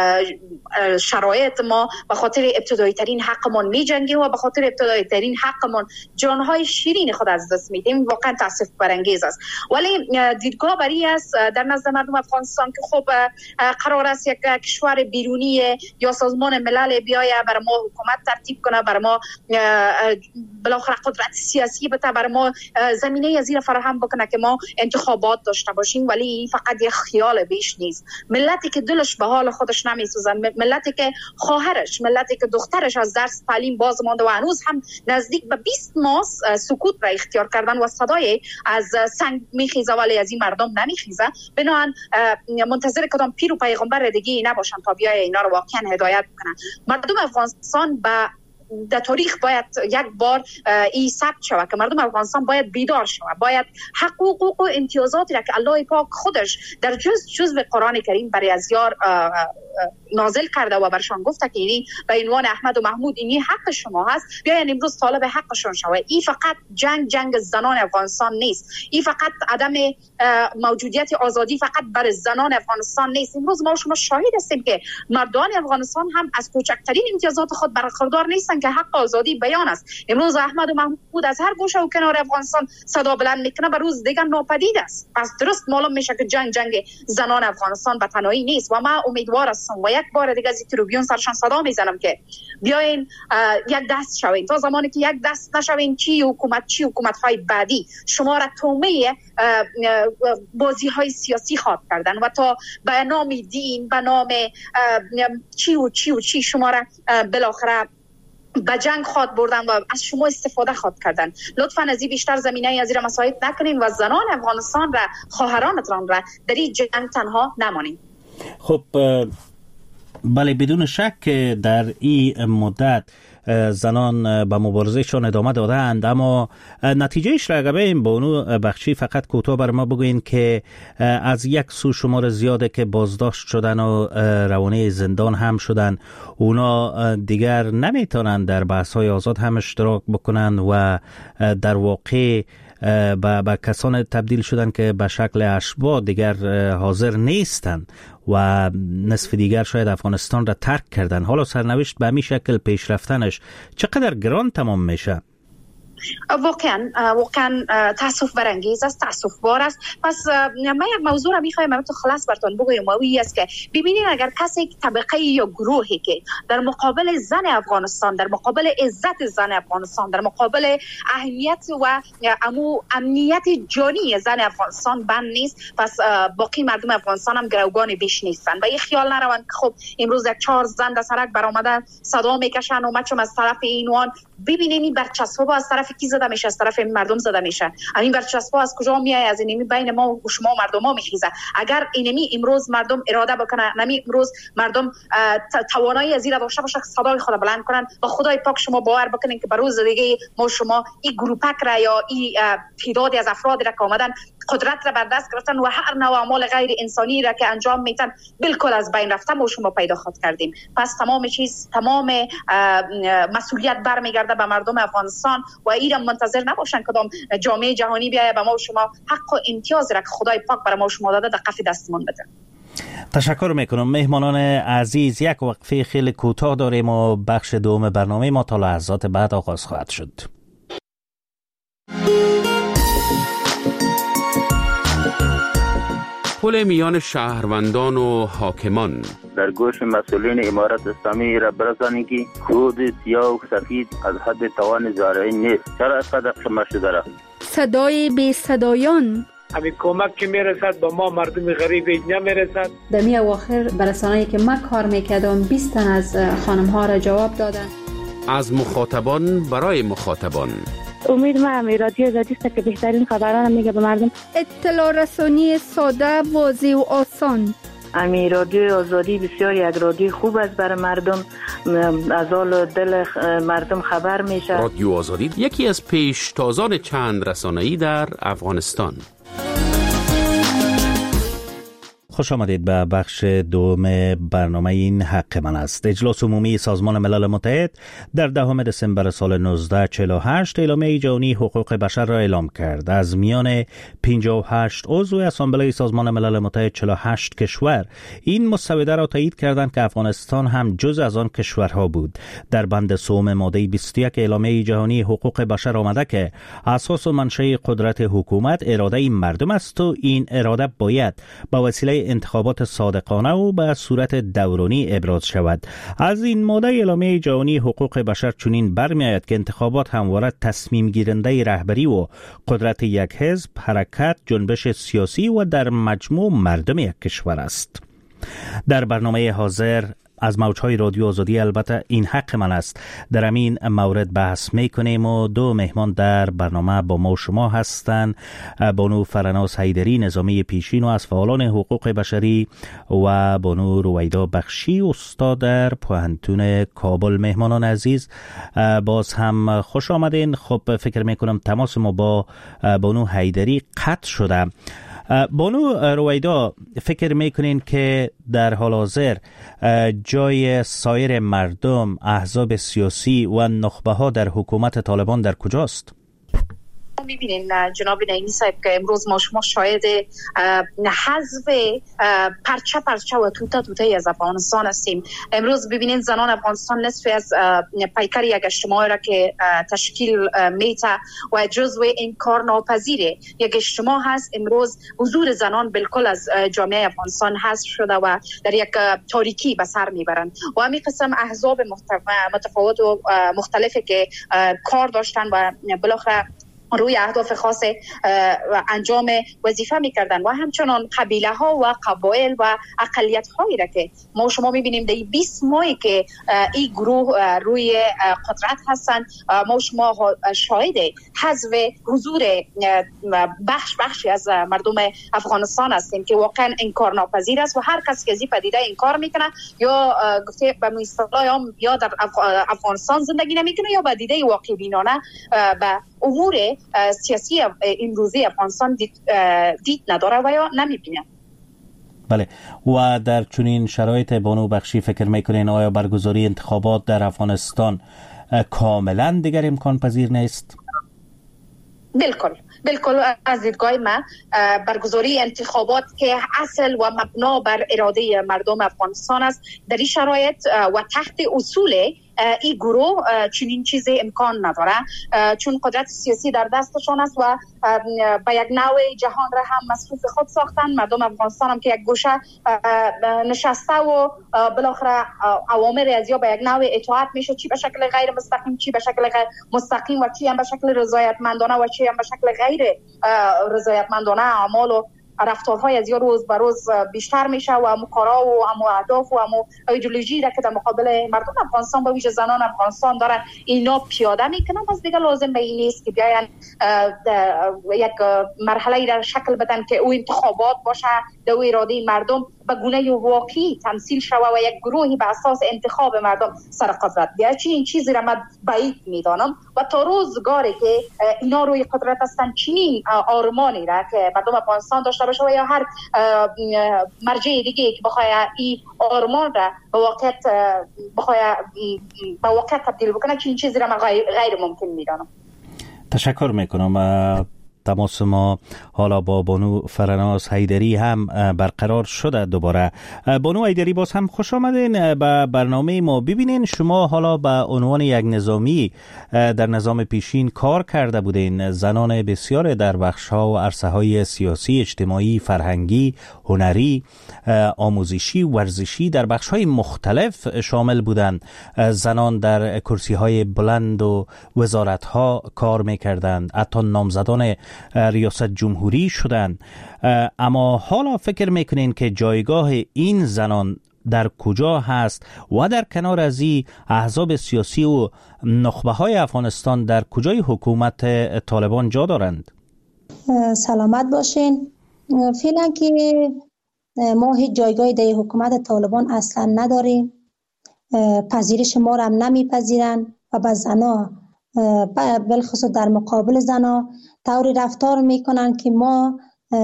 شرایط ما به خاطر ابتدایی ترین حقمون می جنگیم و به خاطر ابتدایی ترین حقمون جانهای شیرین خود از دست میدیم. واقعا تاسف برانگیز است. ولی دیدگاه بری است در نزد مردم افغانستان که خب قرار است یک کشور بیرونی یا سازمان ملل بیایه بر ما حکومت ترتیب کنه، بر ما بالاخره قدرت سیاسی بده، بر ما زمینه از این فراهم بکنه که ما انتخابات داشته باشیم. ولی این فقط یک خیال بیش نیست. ملتی که دلش به حال خودش نمیسوزه، ملتی که خواهرش، ملتی که دخترش از درس تعلیم باز مانده و هنوز هم نزدیک به 20 ماه سکوت را اختیار کردن و صدای از سنگ میخیزه ولی از این مردم نمیخیزه، بنابراین منتظر کدام پیر و پیغمبر دیگه نباشن تا بیای اینا رو واقعا هدایت کنن. مردم افغانستان در تاریخ باید یک بار این ثبت شود که مردم افغانستان باید بیدار شود، باید حقوق و امتیازاتی را که الله پاک خودش در جزء قرآن کریم برای ازیار نازل کرده و برشان گفته که اینی به عنوان احمد و محمود اینی حق شما هست، بیاین امروز طالب حقشون شود. این فقط جنگ زنان افغانستان نیست، این فقط عدم موجودیت آزادی فقط بر زنان افغانستان نیست. امروز ما شما شاهد هستیم که مردان افغانستان هم از کوچکترین امتیازات خود برخوردار نیستن که حق آزادی بیان است. امروز احمد و محمود از هر گوشه و کنار افغانستان صدا بلند میکنه، به روز دیگر ناپدید است. پس درست معلوم میشه که جنگ زنان افغانستان به تنهایی نیست و ما امیدوار هستم و یک بار دیگه از تریبیون سرشان صدا میزنم که بیاین یک دست شوین. تا زمانی که یک دست نشوین چی حکومت های بعدی شما را تومه بازی های سیاسی خواد کردن و تا به نام دین، به نام چی شما را بالاخره به جنگ خواد بردن و از شما استفاده خواد کردن. لطفاً از این بیشتر زمینه از این مسائل نکنین و زنان افغانستان را، خواهرانتان را در این جنگ تنها نمانین. خب بله، بدون شک در این مدت زنان به مبارزهشان ادامه دادند، اما نتیجهش را اگر ببینیم بانو بخشی فقط کوتاه بر ما بگوین که از یک سو شمار زیاده که بازداشت شدن و روانه زندان هم شدن، اونا دیگر نمیتونن در بحث‌های آزاد هم اشتراک بکنن و در واقع به کسان تبدیل شدن که به شکل اشباح دیگر حاضر نیستن و نصف دیگر شاید افغانستان را ترک کردن. حالا سرنوشت به همین شکل پیش رفتنش چقدر گران تمام میشه؟ واقعا تاسف برانگیز است، تاسف بار است. پس من یک موضوع را میخوایم براتون خلاص براتون بگویم و این است که ببینید اگر کسی طبقه یا گروهی که در مقابل زن افغانستان، در مقابل عزت زن افغانستان، در مقابل اهمیت و امنیت جانی زن افغانستان بند نیست، پس باقی مردم افغانستان هم گروگان بیش نیستن و این خیال نروند که خب امروز یک 4 زن در سرک برآمدن صدا میکشن و مچم از طرف اینوان ببینیم این برچسب‌ها از طرف کی زده میشه؟ از طرف مردم زده میشه. این برچسب‌ها از کجا میاد؟ از اینمی بین ما و شما مردم‌ها میخیزه. اگر اینمی امروز مردم اراده بکنه، نمی امروز مردم توانایی از این داشته باشه صدای خود بلند کنن و خدای پاک شما باور بکنین که روز دیگه ما شما این گروپک را یا این تعدادی از افراد را که آمدن قدرت را بر دست گرفتن و هر نوع اعمال غیر انسانی را که انجام میتن بالکل از بین رفته ما شما پیدا خود کردیم. پس تمام مسئولیت برمیگرده به مردم افغانستان و ایران منتظر نباشن کدام جامعه جهانی بیاید به ما شما حق و امتیاز را که خدای پاک برای ما شما داده در کف دستمون بده. تشکر میکنم. مهمانان عزیز، یک وقفه خیلی کوتاه داریم و بخش دوم برنامه ما تا لحظات بعد آغاز خواهد شد. پل میان شهروندان و حاکمان. در گوش مسئولین امارت اسلامی را برسانید که کود سیاه و سفید از حد توان زارعی نیست. چرا اینقدر قمه شده را؟ صدای بی صدایان. همین کمک که میرسد به ما مردم غریب نمیرسد. در می اواخر برسانه‌ای که ما کار میکردم 20 تن از خانم ها را جواب دادن. از مخاطبان برای مخاطبان. امید ما همی رادیو آزادی است که بهترین خبران میگه به مردم. اطلاع رسانی ساده، واضح و آسان. امی رادیو آزادی بسیار یک رادیو خوب است برای مردم، از حال دل مردم خبر میشه. رادیو آزادی یکی از پیشتازان چند رسانه‌ای در افغانستان. خوش آمدید به بخش دوم برنامه این حق من است. اجلاس عمومی سازمان ملل متحد در 10 دسامبر سال 1948 اعلامیه جهانی حقوق بشر را اعلام کرد. از میان 58 عضو اسامبله سازمان ملل متحد 48 کشور این مسوده را تایید کردند که افغانستان هم جز از آن کشورها بود. در بند سوم ماده 21 اعلامیه جهانی حقوق بشر آمده که اساس و منشأ قدرت حکومت اراده مردم است و این اراده باید با وسیله انتخابات صادقانه و به صورت دورانی ابراز شود. از این ماده اعلامیه جهانی حقوق بشر چنین برمی‌آید که انتخابات همواره تصمیم گیرنده رهبری و قدرت یک حزب، حرکت، جنبش سیاسی و در مجموع مردم یک کشور است. در برنامه حاضر از موجهای رادیو آزادی البته این حق من است در همین مورد بحث میکنیم و دو مهمان در برنامه با ما شما هستند. بانو فرناز حیدری نظامی پیشین و از فعالان حقوق بشری و بانو رویدا بخشی استاد در پوهنتون کابل. مهمانان عزیز باز هم خوش آمدین. خب فکر میکنم تماس ما با بانو حیدری قطع شده. بانو رویدا، فکر میکنین که در حال حاضر جای سایر مردم، احزاب سیاسی و نخبه ها در حکومت طالبان در کجاست؟ میبینین جناب نعیمی صاحب که امروز ما شما شاهد حذف پرچه و توته از افغانستان هستیم. امروز ببینین زنان افغانستان نصف از پیکر یک اجتماع را که تشکیل میته و جزو انکار ناپذیر یک اجتماع هست. امروز حضور زنان بالکل از جامعه افغانستان حذف شده و در یک تاریکی به سر میبرند و همین قسم احزاب متفاوت و مختلفی که کار داشتن و بالاخره روی اهداف خاص انجام وظیفه میکردن و همچنان قبیله ها و قبایل و اقلیت هایی را که ما شما میبینیم در 20 ماهی که این گروه روی قدرت هستند، ما شما شاهد حذف حضور بخشی از مردم افغانستان هستیم که واقعا انکار ناپذیر است و هر کسی که از این پدیده انکار میکنه یا گفته به اصطلاح یا در افغانستان زندگی نمیکنه یا به دیده واقع بینانه به امور سیاسی امروزی افغانستان دید نداره و یا نمیبینه. بله، و در چنین شرایط بانو بخشی فکر میکنین آیا برگزاری انتخابات در افغانستان کاملا دیگر امکان پذیر نیست؟ بالکل از دیدگاه من برگزاری انتخابات که اصل و مبنا بر اراده مردم افغانستان است در این شرایط و تحت اصول این گروه چنین چیزی امکان نداره، چون قدرت سیاسی در دستشان است و به یک نوع جهان را هم مصروف خود ساختن. مردم افغانستان هم که یک گوشه نشسته و بالاخره اوامر از یا به یک نوع اطاعت میشه، چی به شکل غیر مستقیم، چی به شکل مستقیم و چی هم به شکل رضایتمندانه و چی هم به شکل غیر رضایتمندانه اعمال و رفتارهای از یا روز به روز بیشتر میشه و امو کارا و امو اهداف و امو ایدئولوژی را که در مقابل مردم افغانستان به ویژه زنان افغانستان دارن اینا پیاده میکنن. پس دیگه لازم به این نیست که بیاین یک مرحله در شکل بدن که او انتخابات باشه در اراده مردم به گونه واقعی تمثیل شوه و یک گروهی به اساس انتخاب مردم سر قدرت بیاید. این چیزی را من بعید میدانم و تا روزگاری که اینا روی قدرت هستن چنین آرمانی را که مردم افغانستان داشته باشه و یا هر مرجع دیگه که بخواد این آرمان را به واقعیت تبدیل بکنه چنین چیزی را من غیر ممکن میدانم. تشکر میکنم. تماس ما حالا با بانو فرناز حیدری هم برقرار شده. دوباره بانو حیدری باز هم خوش آمدین به برنامه ما. ببینین شما حالا به عنوان یک نظامی در نظام پیشین کار کرده بودین. زنان بسیار در بخش‌ها و عرصه‌های سیاسی، اجتماعی، فرهنگی، هنری، آموزشی، ورزشی در بخش‌های مختلف شامل بودند. زنان در کرسی‌های بلند و وزارت‌ها کار می‌کردند، حتی نامزدان ریاست جمهوری شدند. اما حالا فکر میکنین که جایگاه این زنان در کجا هست و در کنار از این احزاب سیاسی و نخبه های افغانستان در کجای حکومت طالبان جا دارند؟ سلامت باشین. فعلا که ما هیچ جایگاهی در حکومت طالبان اصلا نداریم. پذیرش ما را هم نمیپذیرن و به زنا بالخصوص در مقابل زنا طوری رفتار میکنن که ما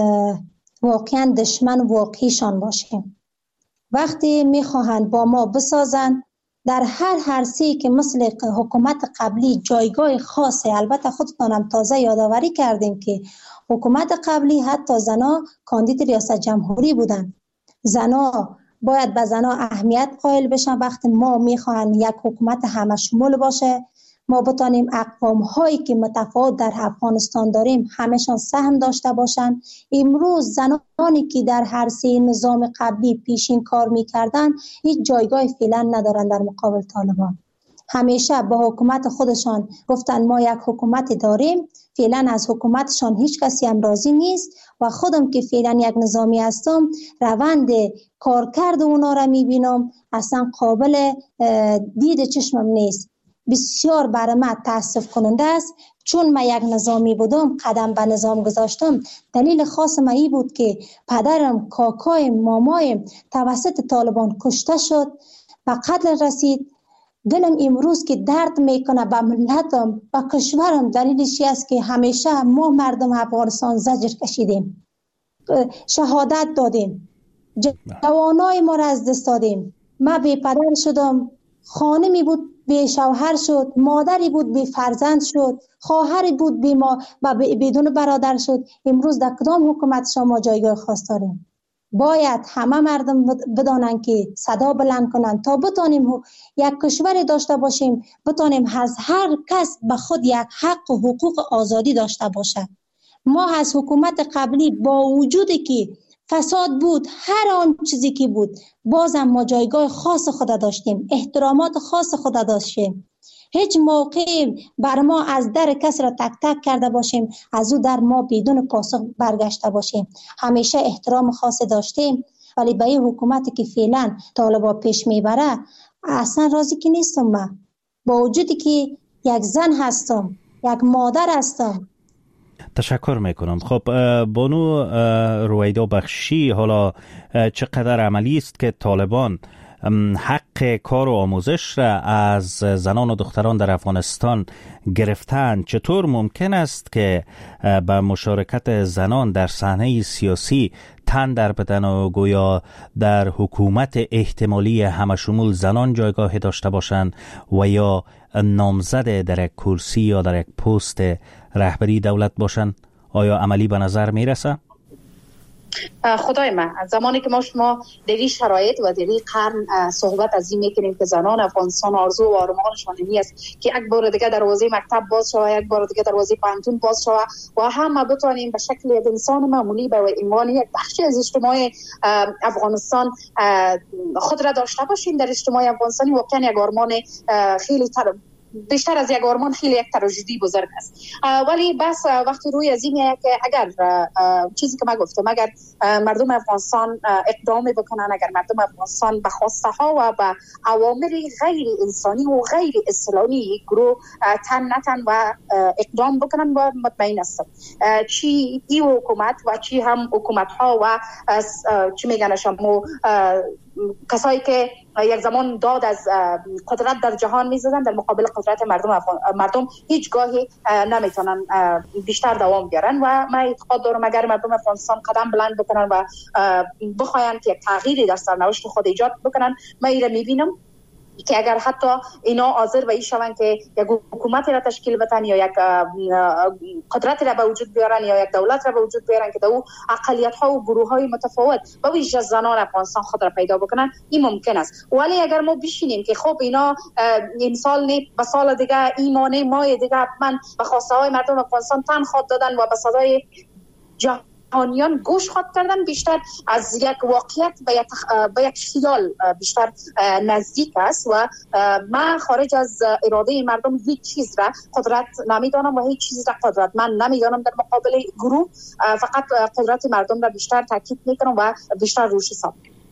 واقعا دشمن واقعیشان باشیم. وقتی میخواهند با ما بسازن در هر عرصه‌ای که مثل حکومت قبلی جایگاه خاصه، البته خودتانم تازه یادآوری کردیم که حکومت قبلی حتی زنا کاندید ریاست جمهوری بودن. زنا باید به زنا اهمیت قائل بشن. وقتی ما میخواهند یک حکومت همه شمول باشه، ما بتانیم اقوام هایی که متفاوت در افغانستان داریم همشان سهم داشته باشند. امروز زنانی که در عرصه نظام قبلی پیشین کار میکردن هیچ جایگاه فعلا ندارن در مقابل طالبان. همیشه با حکومت خودشان گفتن ما یک حکومت داریم، فعلا از حکومتشان هیچ کسی هم راضی نیست و خودم که فعلا یک نظامی هستم روند کارکرد اونا را میبینم اصلا قابل دید چشمم نیست. بسیار برای من تأسف کننده است. چون من یک نظامی بودم، قدم به نظام گذاشتم، دلیل خاص من این بود که پدرم، کاکایم، مامایم توسط طالبان کشته شد، به قتل رسید. دلم امروز که درد میکنه به ملتم، به کشورم، دلیلش است که همیشه ما مردم افغانستان زجر کشیدیم، شهادت دادیم، جوانای ما را از دست دادیم. من بی پدر شدم، خانمی بود بی شوهر شد، مادری بود بی فرزند شد، خواهری بود بی ما و بدون برادر شد. امروز در کدام حکومت شما جایگاه خاص داریم؟ باید همه مردم بدانن که صدا بلند کنن تا بتانیم یک کشور داشته باشیم، بتانیم از هر کس به خود یک حق و حقوق آزادی داشته باشه. ما از حکومت قبلی با وجودی که فساد بود، هر آن چیزی که بود، بازم ما جایگاه خاص خود داشتیم، احترامات خاص خود داشتیم. هیچ موقع بر ما از در کس را تک تک کرده باشیم، از او در ما بدون پاسخ برگشته باشیم. همیشه احترام خاص داشتیم. ولی به این حکومتی که فعلا طالبا پیش میبره اصلا راضی که نیستم. من با وجودی که یک زن هستم، یک مادر هستم. تشکر میکنم. خب بانو رویدا بخشی، حالا چقدر عملی است که طالبان حق کار و آموزش را از زنان و دختران در افغانستان گرفتن؟ چطور ممکن است که به مشارکت زنان در صحنه سیاسی تن در بدن و گویا در حکومت احتمالی همشمول زنان جایگاه داشته باشند و یا نامزد در یک کرسی یا در یک پست رهبری دولت باشند؟ آیا عملی به نظر میرسه؟ خدای من، زمانی که شما در این شرایط و در این قرن صحبت از این میکنیم که زنان افغانستان آرزو و آرمانشان این است که یک بار دیگه دروازه مکتب باز شود، یک بار دیگه دروازه پانتون باز شود و همه بتوانیم به شکل یک انسان معمولی به عنوان یک بخشی از اجتماع افغانستان خود را داشته باشیم. در اجتماع افغانستانی واقعا یک آرمان خیلی بیشتر از یک آرمان خیلی یک تراژدی بزرگ است. ولی بس وقتی روی از اینه که اگر چیزی که من گفتم، اگر مردم افغانستان اقدام بکنن، اگر مردم افغانستان به خواسته ها و به عوامل غیر انسانی و غیر اسلامی گروه تن نتن و اقدام بکنن، و مطمئن هستم چی این حکومت و چی هم حکومت ها و چی میگن شما کسایی که یک زمان داد از قدرت در جهان میزدن در مقابل قدرت مردم هیچگاهی نمیتونن بیشتر دوام بیارن. و من اعتقاد دارم اگر مردم افغانستان قدم بلند بکنن و بخواین که یک تغییری در سرنوشت خود ایجاد بکنن، من ایره میبینم که اگر حتی اینا حاضر به این شوند که یک حکومتی را تشکیل بدن یا یک قدرتی را به وجود بیارن یا یک دولت را به وجود بیارن که دو اقلیت ها و گروه های متفاوت به ویژه زنان افغانستان خود را پیدا بکنن، این ممکن است. ولی اگر ما بشینیم که خب اینا امسال نه به سال دیگه ایمانه ماه دیگه حتما به خواسته های مردم افغانستان تن خود دادن و به صدای جهانیان گوش خود کردن، بیشتر از یک واقعیت به یک خیال بیشتر نزدیک است. و من خارج از اراده مردم هیچ چیز را قدرت نمیدانم و هیچ چیز را قدرت من نمیدانم در مقابل گروه، فقط قدرت مردم را بیشتر تاکید میکنم و بیشتر روش حساب.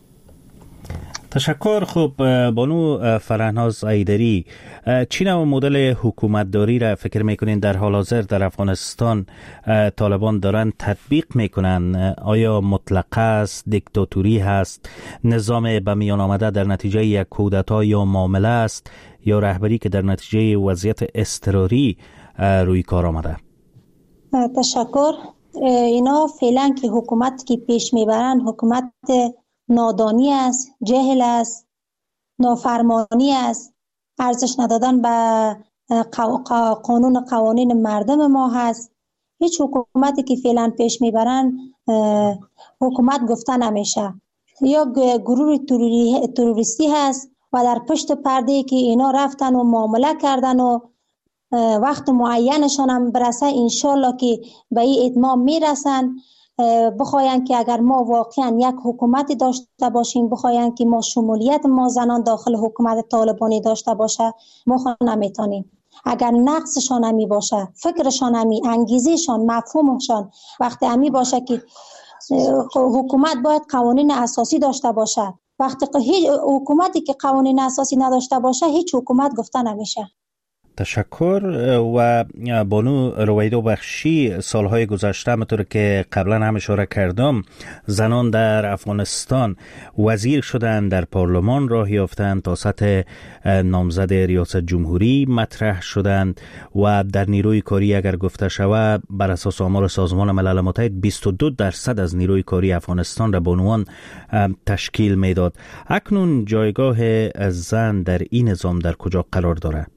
تشکر. خوب بانو فرهناز ایدری، چی نوع مدل حکومتداری را فکر میکنین در حال حاضر در افغانستان طالبان دارن تطبیق میکنن؟ آیا مطلقه است، دیکتاتوری هست، نظام به میان آمده در نتیجه یک کودتا یا معامله است، یا رهبری که در نتیجه وضعیت اضطراری روی کار آمده؟ تشکر. اینا فعلا که حکومت که پیش میبرن حکومت نادانی است، جهل است، نافرمانی است، ارزش ندادن به قانون قوانین مردم ما هست. هیچ حکومتی که فعلا پیش میبرن حکومت گفته نمیشه، یا گروه تروریستی هست و در پشت پرده که اینا رفتن و معامله کردن و وقت معینشان هم برسه انشالله که به این اتمام میرسن. بخواین که اگر ما واقعا یک حکومتی داشته باشیم، بخواین که ما شمولیت ما زنان داخل حکومت طالبانی داشته باشه، ما نمیتونیم. اگر نقصشان همی باشه، فکرشان همی، انگیزشان، مفهومشان وقتی همی باشه که حکومت باید قوانین اساسی داشته باشه، وقتی هیچ حکومتی که قوانین اساسی نداشته باشه هیچ حکومت گفته نمیشه. تشکر. و بانو رویدا بخشی، سالهای گذشته همونطور که قبلا هم اشاره کردم زنان در افغانستان وزیر شدند، در پارلمان راه یافتند، تا سطح نامزد ریاست جمهوری مطرح شدند و در نیروی کاری اگر گفته شود بر اساس آمار سازمان ملل متحد 22% از نیروی کاری افغانستان را بانوان تشکیل میداد. اکنون جایگاه زن در این نظام در کجا قرار دارد؟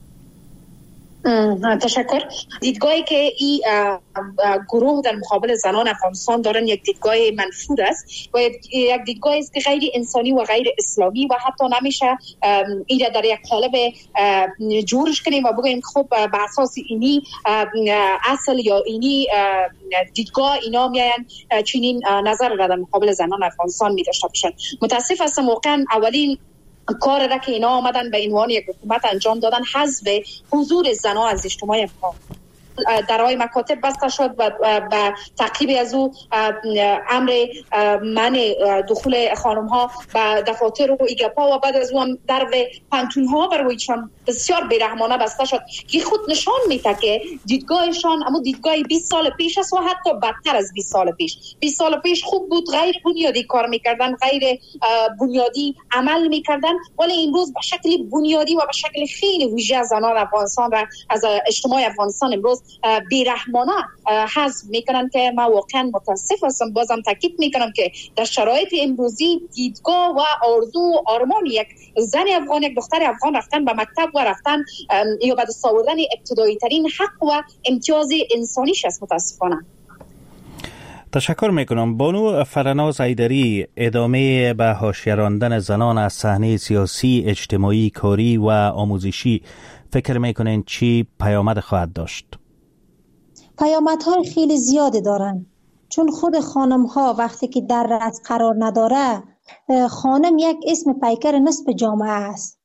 تشکر. دیدگاهی که این گروه در مقابل زنان افغانستان دارن یک دیدگاه منفور است و یک دیدگاهی است که غیر انسانی و غیر اسلامی و حتی نمیشه این در یک قالب جورش کنیم و بگوییم خب به اساس اینی اصل یا اینی دیدگاه اینا میاین چنین نظر را در مقابل زنان افغانستان می داشته باشند. متاسف هستم واقعا اولین کار را که اینا آمدن به عنوان یک حکومت انجام دادن حذف حضور زنان از اجتماع افغان. درهای مکاتب بسته شد و به تعقیب از او امر منع دخول خانم ها به دفاتر و ایگپا و بعد از او هم در پانتون ها برایشان بسیار بیرحمانه بسته شد که خود نشان میده که دیدگاهشان اما دیدگاه 20 سال پیش است و حتی بدتر از 20 سال پیش. 20 سال پیش خوب بود، غیر بنیادی کار میکردن، غیر بنیادی عمل میکردن، ولی امروز به شکل بنیادی و به شکل خیلی ویژه زنان افغانستان و از اجتماع افغانستان امروز بیرحمانه حذف میکنن که ما واقعا متاسف هستم. بازم تاکید میکنم که در شرایط امروزی دیدگاه و آرزو و آرمان یک زن افغان، یک دختر افغان رفتن به مکتب و رفتن یا به دست آوردن ابتدایی ترین حق و امتیاز انسانیش است متاسفانه. تشکر میکنم. بانو فرهناز ایدری، ادامه به حاشیه راندن زنان از صحنه سیاسی، اجتماعی، کاری و آموزشی فکر میکنین چی پیامد خواهد داشت؟ پیامدهای خیلی زیاده دارن، چون خود خانم ها وقتی که در رأس قرار نداره، خانم یک اسم پیکر نصف جامعه است.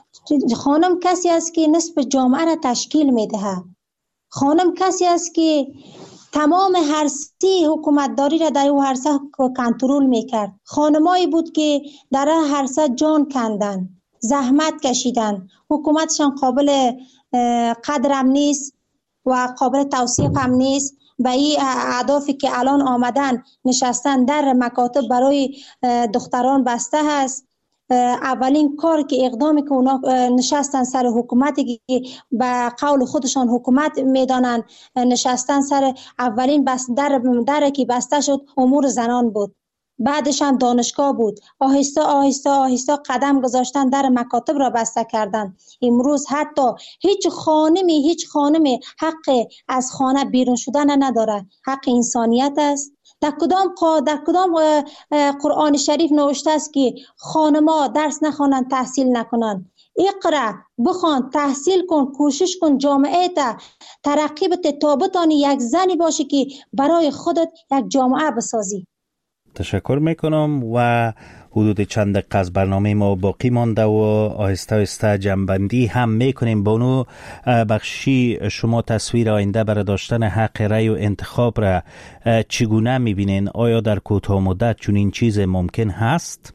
خانم کسی است که نصف جامعه را تشکیل میده. خانم کسی است که تمام هرسی حکومتداری را در او هرسه کنترل میکرد. خانمایی بود که در هرسه جان کندن، زحمت کشیدن. حکومتشان قابل قدرم نیست و قابل توصیف هم نیست. به این اهدافی که الان آمدن نشستن در مکاتب برای دختران بسته هست. اولین کار که اقدامی که اونا نشستن سر حکومتی که به قول خودشان حکومت میدانن، نشستن سر اولین در که بسته شد امور زنان بود. بعدش هم دانشگاه بود. آهسته آهسته آهسته قدم گذاشتن در مکاتب را بسته کردن. امروز حتی هیچ خانمی حق از خانه بیرون شدن نداره. حق انسانیت است. در کدام قرآن شریف نوشته است که خانما درس نخوانند، تحصیل نکنند؟ اقرا، بخوان، تحصیل کن، کوشش کن، جامعه تا ترقی بده تا بتانی یک زنی باشی که برای خودت یک جامعه بسازی. تشکر میکنم و حدود چند دقیقه از برنامه ما باقی مانده و آهسته آهسته جنبندی هم میکنیم. بانو بخشی، شما تصویر آینده برای داشتن حق رأی و انتخاب را چگونه میبینین؟ آیا در کوتاه مدت چنین چیز ممکن هست؟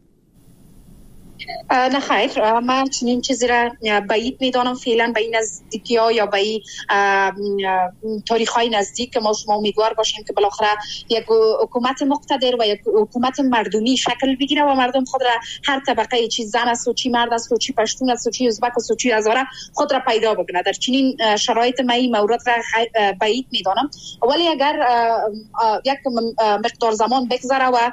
نه خیر، من چنین چیزی را بعید میدانم فعلا به این نزدیکی ها یا به این تاریخ های نزدیک که ما شما امیدوار باشیم که بالاخره یک حکومت مقتدر و یک حکومت مردمی شکل بگیره و مردم خود را هر طبقه، چی زن است و چی مرد است و چی پشتون است و چی ازبک است و چی هزاره خود را پیدا بکنه. در چنین شرایط من این مورد را بعید میدانم، ولی اگر یک مقدار زمان بگذره و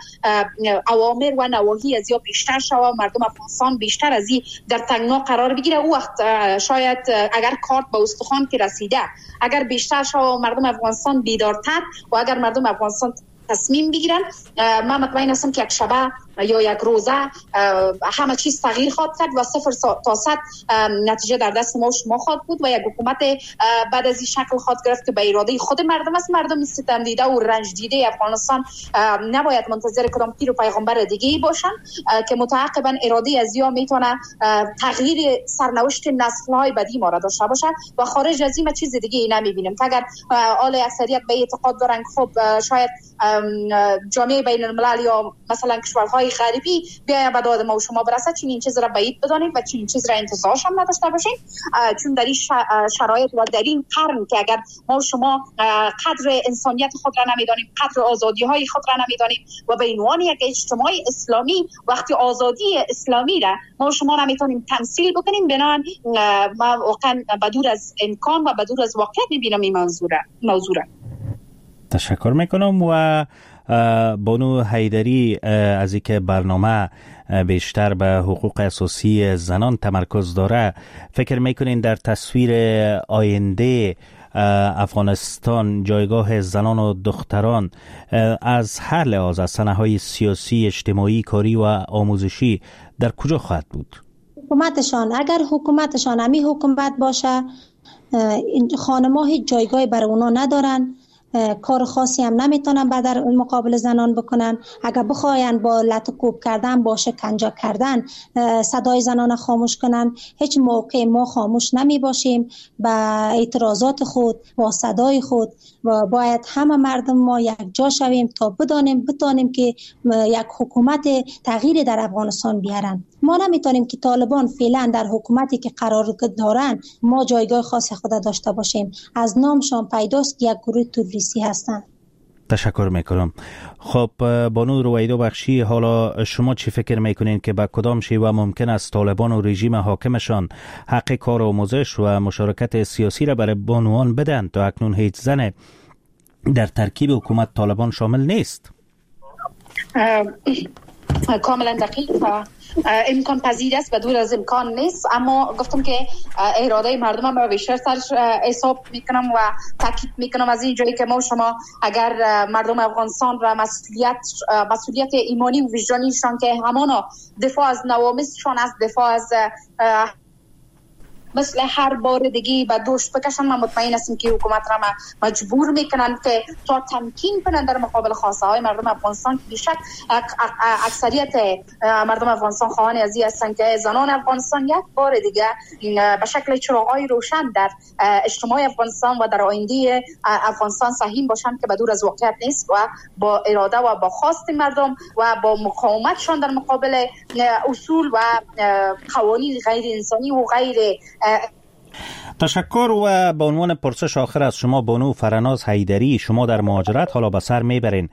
اوامر و نواهی از یا بیشتر شود، مردم افغانستان بیشتر از این در تنگنا قرار بگیره، او وقت شاید اگر کارت به استخوان که رسیده، اگر بیشتر شود مردم افغانستان بیدارتر و اگر مردم افغانستان تصمیم بگیرن، من مطمئن هستم که یک شبه یا یک روزه همه چیز تغییر خواهد کرد و 0 تا 100 نتیجه در دست ما شما خواهد بود و یک حکومت بعد از این شکل خواهد گرفت که به اراده خود مردم است. مردم ستم دیده و رنج دیده افغانستان نباید منتظر کدام پیر و پیغمبر دیگه باشن که متعاقبا اراده از یا میتونه تغییر سرنوشت نسل‌های بعدی ما را داشته باشه و خارج از این چیز دیگه نمیبینیم که اگر اهل اکثریت به اعتقاد دارن خب شاید جامعه بین الملل یا مثلا کشورهای غربی بیاید به داد ما و شما برسه، چنین چیز را بعید بدانید و چنین چیز را انتظارش هم نداشته باشین، چون در این شرایط و در این قرن که اگر ما و شما قدر انسانیت خود را نمیدانیم، قدر آزادی های خود را نمیدانیم و به عنوان یک اجتماع اسلامی وقتی آزادی اسلامی را ما و شما نمیتونیم تمثیل بکنیم، بنابراین ما واقعا بدور از امکان و بدور از واقعیت میبینم این موضوع را. تشکر میکنم و بانو حیدری از اینکه برنامه بیشتر به حقوق اساسی زنان تمرکز داره، فکر میکنین در تصویر آینده افغانستان جایگاه زنان و دختران از هر لحاظ، از سنه‌های سیاسی، اجتماعی، کاری و آموزشی در کجا خواهد بود؟ حکومتشان، اگر حکومتشان همی حکومت باشه، خانم‌ها هیچ جایگاهی برای اونا ندارن، کار خاصی هم نمیتونن در مقابل زنان بکنن. اگر بخواین با لطکوب کردن، با شکنجه کردن صدای زنان خاموش کنن، هیچ موقع ما خاموش نمی باشیم با اعتراضات خود، با صدای خود و باید همه مردم ما یک جا شویم تا بتانیم که یک حکومت تغییر در افغانستان بیارن. ما نمیتونیم که طالبان فعلا در حکومتی که قرار دارن ما جایگاه خاص خود داشته باشیم. از نامشان پیداست یک گروه توریستی هستند. تشکر میکنم. خب بانو رویدا بخشی، حالا شما چی فکر میکنین که با کدام شیوه ممکن است طالبان و رژیم حاکمشان حق کار و آموزش و مشارکت سیاسی را برای بانوان بدن؟ تا اکنون هیچ زن در ترکیب حکومت طالبان شامل نیست. کاملا دقیق، امکان پذیر است و دور از امکان نیست، اما گفتم که اراده مردم را بیشتر حساب میکنم و تاکید میکنم از این جایی که ما شما اگر مردم افغانستان را مسئولیت ایمانی و وجدانیشان که همانا دفاع از نوامسشان است، دفاع از مثل هر بار دیگه به دوش بکشن. من مطمئن هستم که حکومت را مجبور میکنن که تا تمکین کنن در مقابل خواسته های مردم افغانستان که بیشک اکثریت مردم افغانستان خواهان ازی هستند که زنان افغانستان یک بار دیگه به شکل چراغ‌های روشن در اجتماع افغانستان و در آینده افغانستان سهیم باشند که بدور از واقعیت نیست و با اراده و با خواست مردم و با مقاومتشان در مقابل اصول و قوانین غیر انسانی و غیر. تشکر. و به عنوان پرسش آخر از شما بانو فرناز حیدری، شما در مهاجرت حالا به سر میبرین،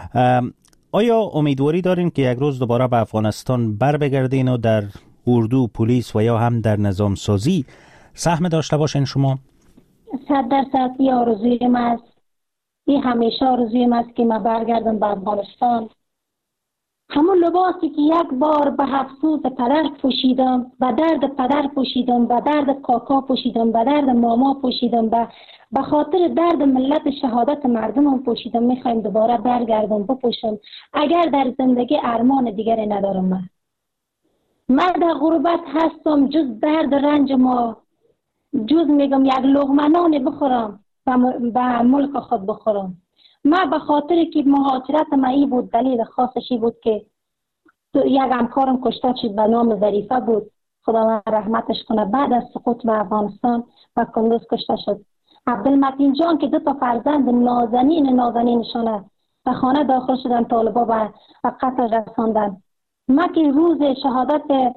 آیا امیدواری دارین که یک روز دوباره به افغانستان بر بگردین و در اردو، پلیس و یا هم در نظام سازی سهم داشته باشین؟ شما 100% این آرزوی من است. این همیشه آرزوی من است که من برگردم به افغانستان. همون لباسی که یک بار به افسوس پدر پوشیدم، به درد پدر پوشیدم، به درد کاکا پوشیدم، به درد ماما پوشیدم، به خاطر درد ملت شهادت مردمم پوشیدم، میخوایم دوباره برگردم بپوشم. اگر در زندگی ارمان دیگری ندارم، من در غربت هستم، جز درد رنج ما، جز میگم یک لقمه نان بخورم به ملک خود بخورم. من به خاطر که مهاجرت من ای بود، دلیل خاصشی بود که یک همکارم کشته شد به نام ظریفه بود، خدا من رحمتش کنه، بعد از سقوط به افغانستان و کندوز کشته شد. عبدالمتین جان که 2 فرزند نازنینشان به خانه داخل شدن، طالبا به قتل رساندن. من که روز شهادت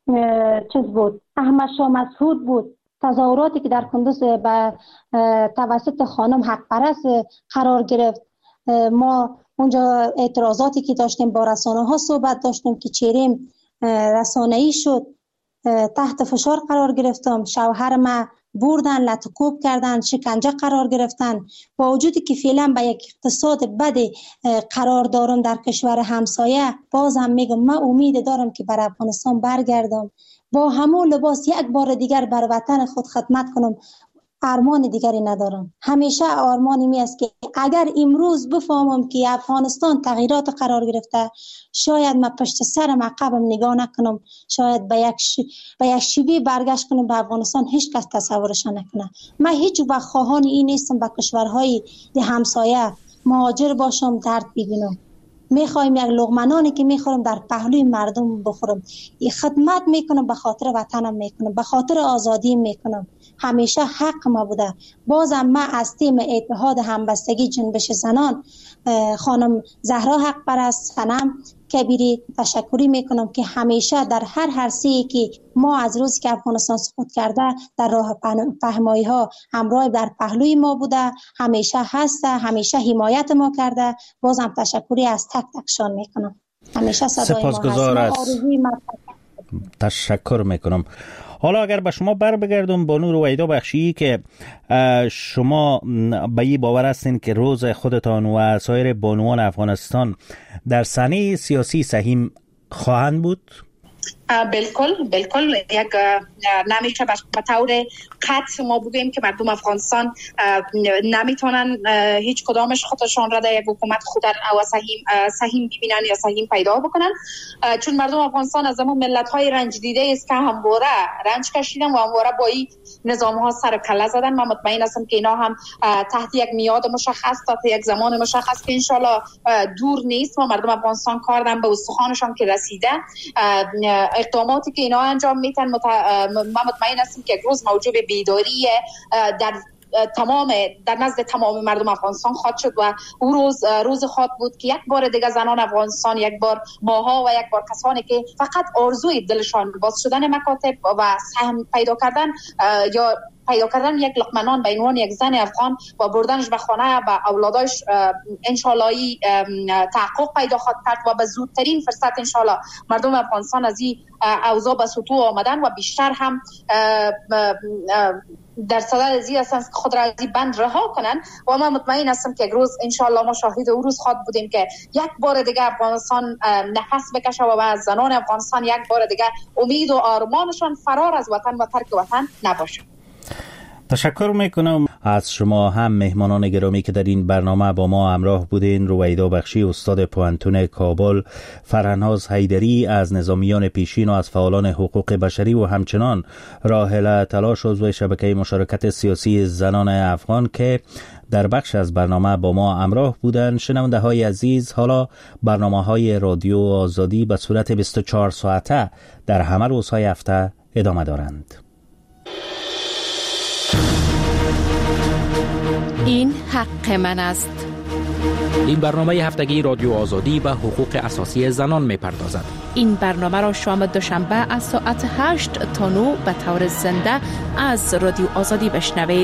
بود، احمد شاه مسعود بود، تظاهراتی که در کندوز به توسط خانم حق پرست قرار گرفت، ما اونجا اعتراضاتی که داشتیم با رسانه ها صحبت داشتیم که چهریم رسانه‌ای شد، تحت فشار قرار گرفتم، شوهر ما بردن، لطکوب کردن، شکنجه قرار گرفتن. با وجودی که فعلا به یک اقتصاد بد قرار دارم در کشور همسایه، بازم میگم من امید دارم که بر افغانستان برگردم، با همون لباس یک بار دیگر بر وطن خود خدمت کنم. ارمان دیگری ندارم. همیشه ارمانی می است که اگر امروز بفهمم که افغانستان تغییرات قرار گرفته، شاید من پشت سرم عقبم نگاه نکنم، شاید به یک شیبی برگشت کنم به افغانستان، هیچ کس تصورش نکنه. من هیچ وقت خواهان این نیستم به کشورهای همسایه مهاجر باشم، درد ببینم. میخوایم یک لقمه نانی که میخورم در پهلوی مردم بخورم. خدمت میکنم، به خاطر وطنم میکنم، به خاطر آزادی میکنم. همیشه حق ما بوده. بازم من از تیم اتحاد همبستگی جنبش زنان خانم زهرا حق پرست صنم کبیری تشکری میکنم که همیشه در هر عرصه‌ای که ما از روزی که افغانستان سقوط کرده در راه پهمایی ها همراه در پهلوی ما بوده، همیشه هسته، همیشه حمایت ما کرده. بازم تشکری از تک تکشان میکنم. همیشه صدای ما هست. تشکر میکنم. حالا اگر به شما بر بگردم بانو رویدا بخشی که شما به این باور هستین که روز خودتان و سایر بانوان افغانستان در صحنه سیاسی سهیم خواهند بود؟ بالکل یک نمیشه به طور قطع ما بگیم که مردم افغانستان نمیتونن هیچ کدامش خودشان را در یک حکومت خود و سهیم ببینن یا سهیم پیدا بکنن، چون مردم افغانستان از همون ملت‌های رنج دیده است که همواره رنج کشیدن و همواره با این نظام‌ها سر کله زدن. من مطمئن هستم که اینا هم تحت یک میاد مشخص تا یک زمان مشخص که انشالله دور نیست و مردم افغانستان کار دارن به استخوانشان که رسیده. اقداماتی که اینا انجام میتن من مطمئن هستم که یک روز موجب بیداری در نزد تمام مردم افغانستان خواهد شد و او روز خواهد بود که یک بار دیگه زنان افغانستان، یک بار ماها و یک بار کسانی که فقط آرزوی دلشان باز شدن مکاتب و سهم پیدا کردن یک لقمه نان به عنوان یک زن افغان و بردنش به خانه و اولادش انشالله تحقق پیدا خواهد کرد و به زودترین فرصت انشالله مردم افغانستان از این اوضاع به سطوح آمدن و بیشتر هم در صدد ازی هستن که خود را از این بند رها کنن و من مطمئن هستم که یک روز انشالله ما شاهد او روز خواهد بودیم که یک بار دیگه افغانستان نفس بکشه و از زنان افغانستان یک بار دیگه امید و آرمانشان فرار از وطن و ترک وطن نباشه. تشکر میکنم. از شما هم مهمانان گرامی که در این برنامه با ما همراه بودین: رویدا بخشی استاد پوهنتون کابل، فرهناز حیدری از نظامیان پیشین و از فعالان حقوق بشری و همچنان راحله تلاش عضو شبکه مشارکت سیاسی زنان افغان که در بخش از برنامه با ما همراه بودند. شنونده های عزیز، حالا برنامه های رادیو آزادی به صورت 24 ساعته در همه روزهای هفته ادامه دارند. این حق من است. این برنامه هفتگی رادیو آزادی به حقوق اساسی زنان می پردازد. این برنامه را شام دوشنبه از ساعت 8 تا 9 به طور زنده از رادیو آزادی بشنوید.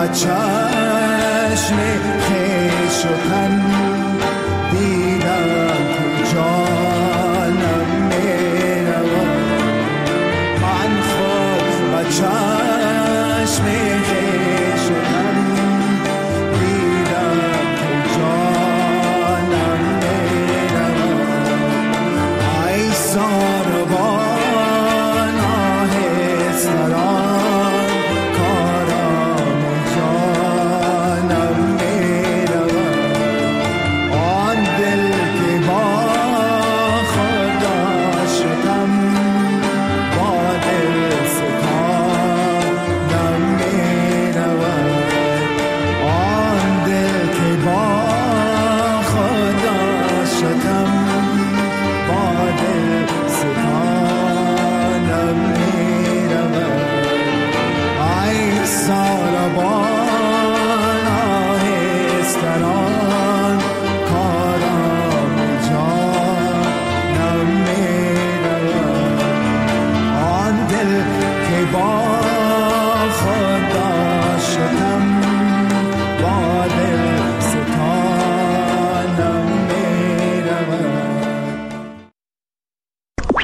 چشم خویش و تن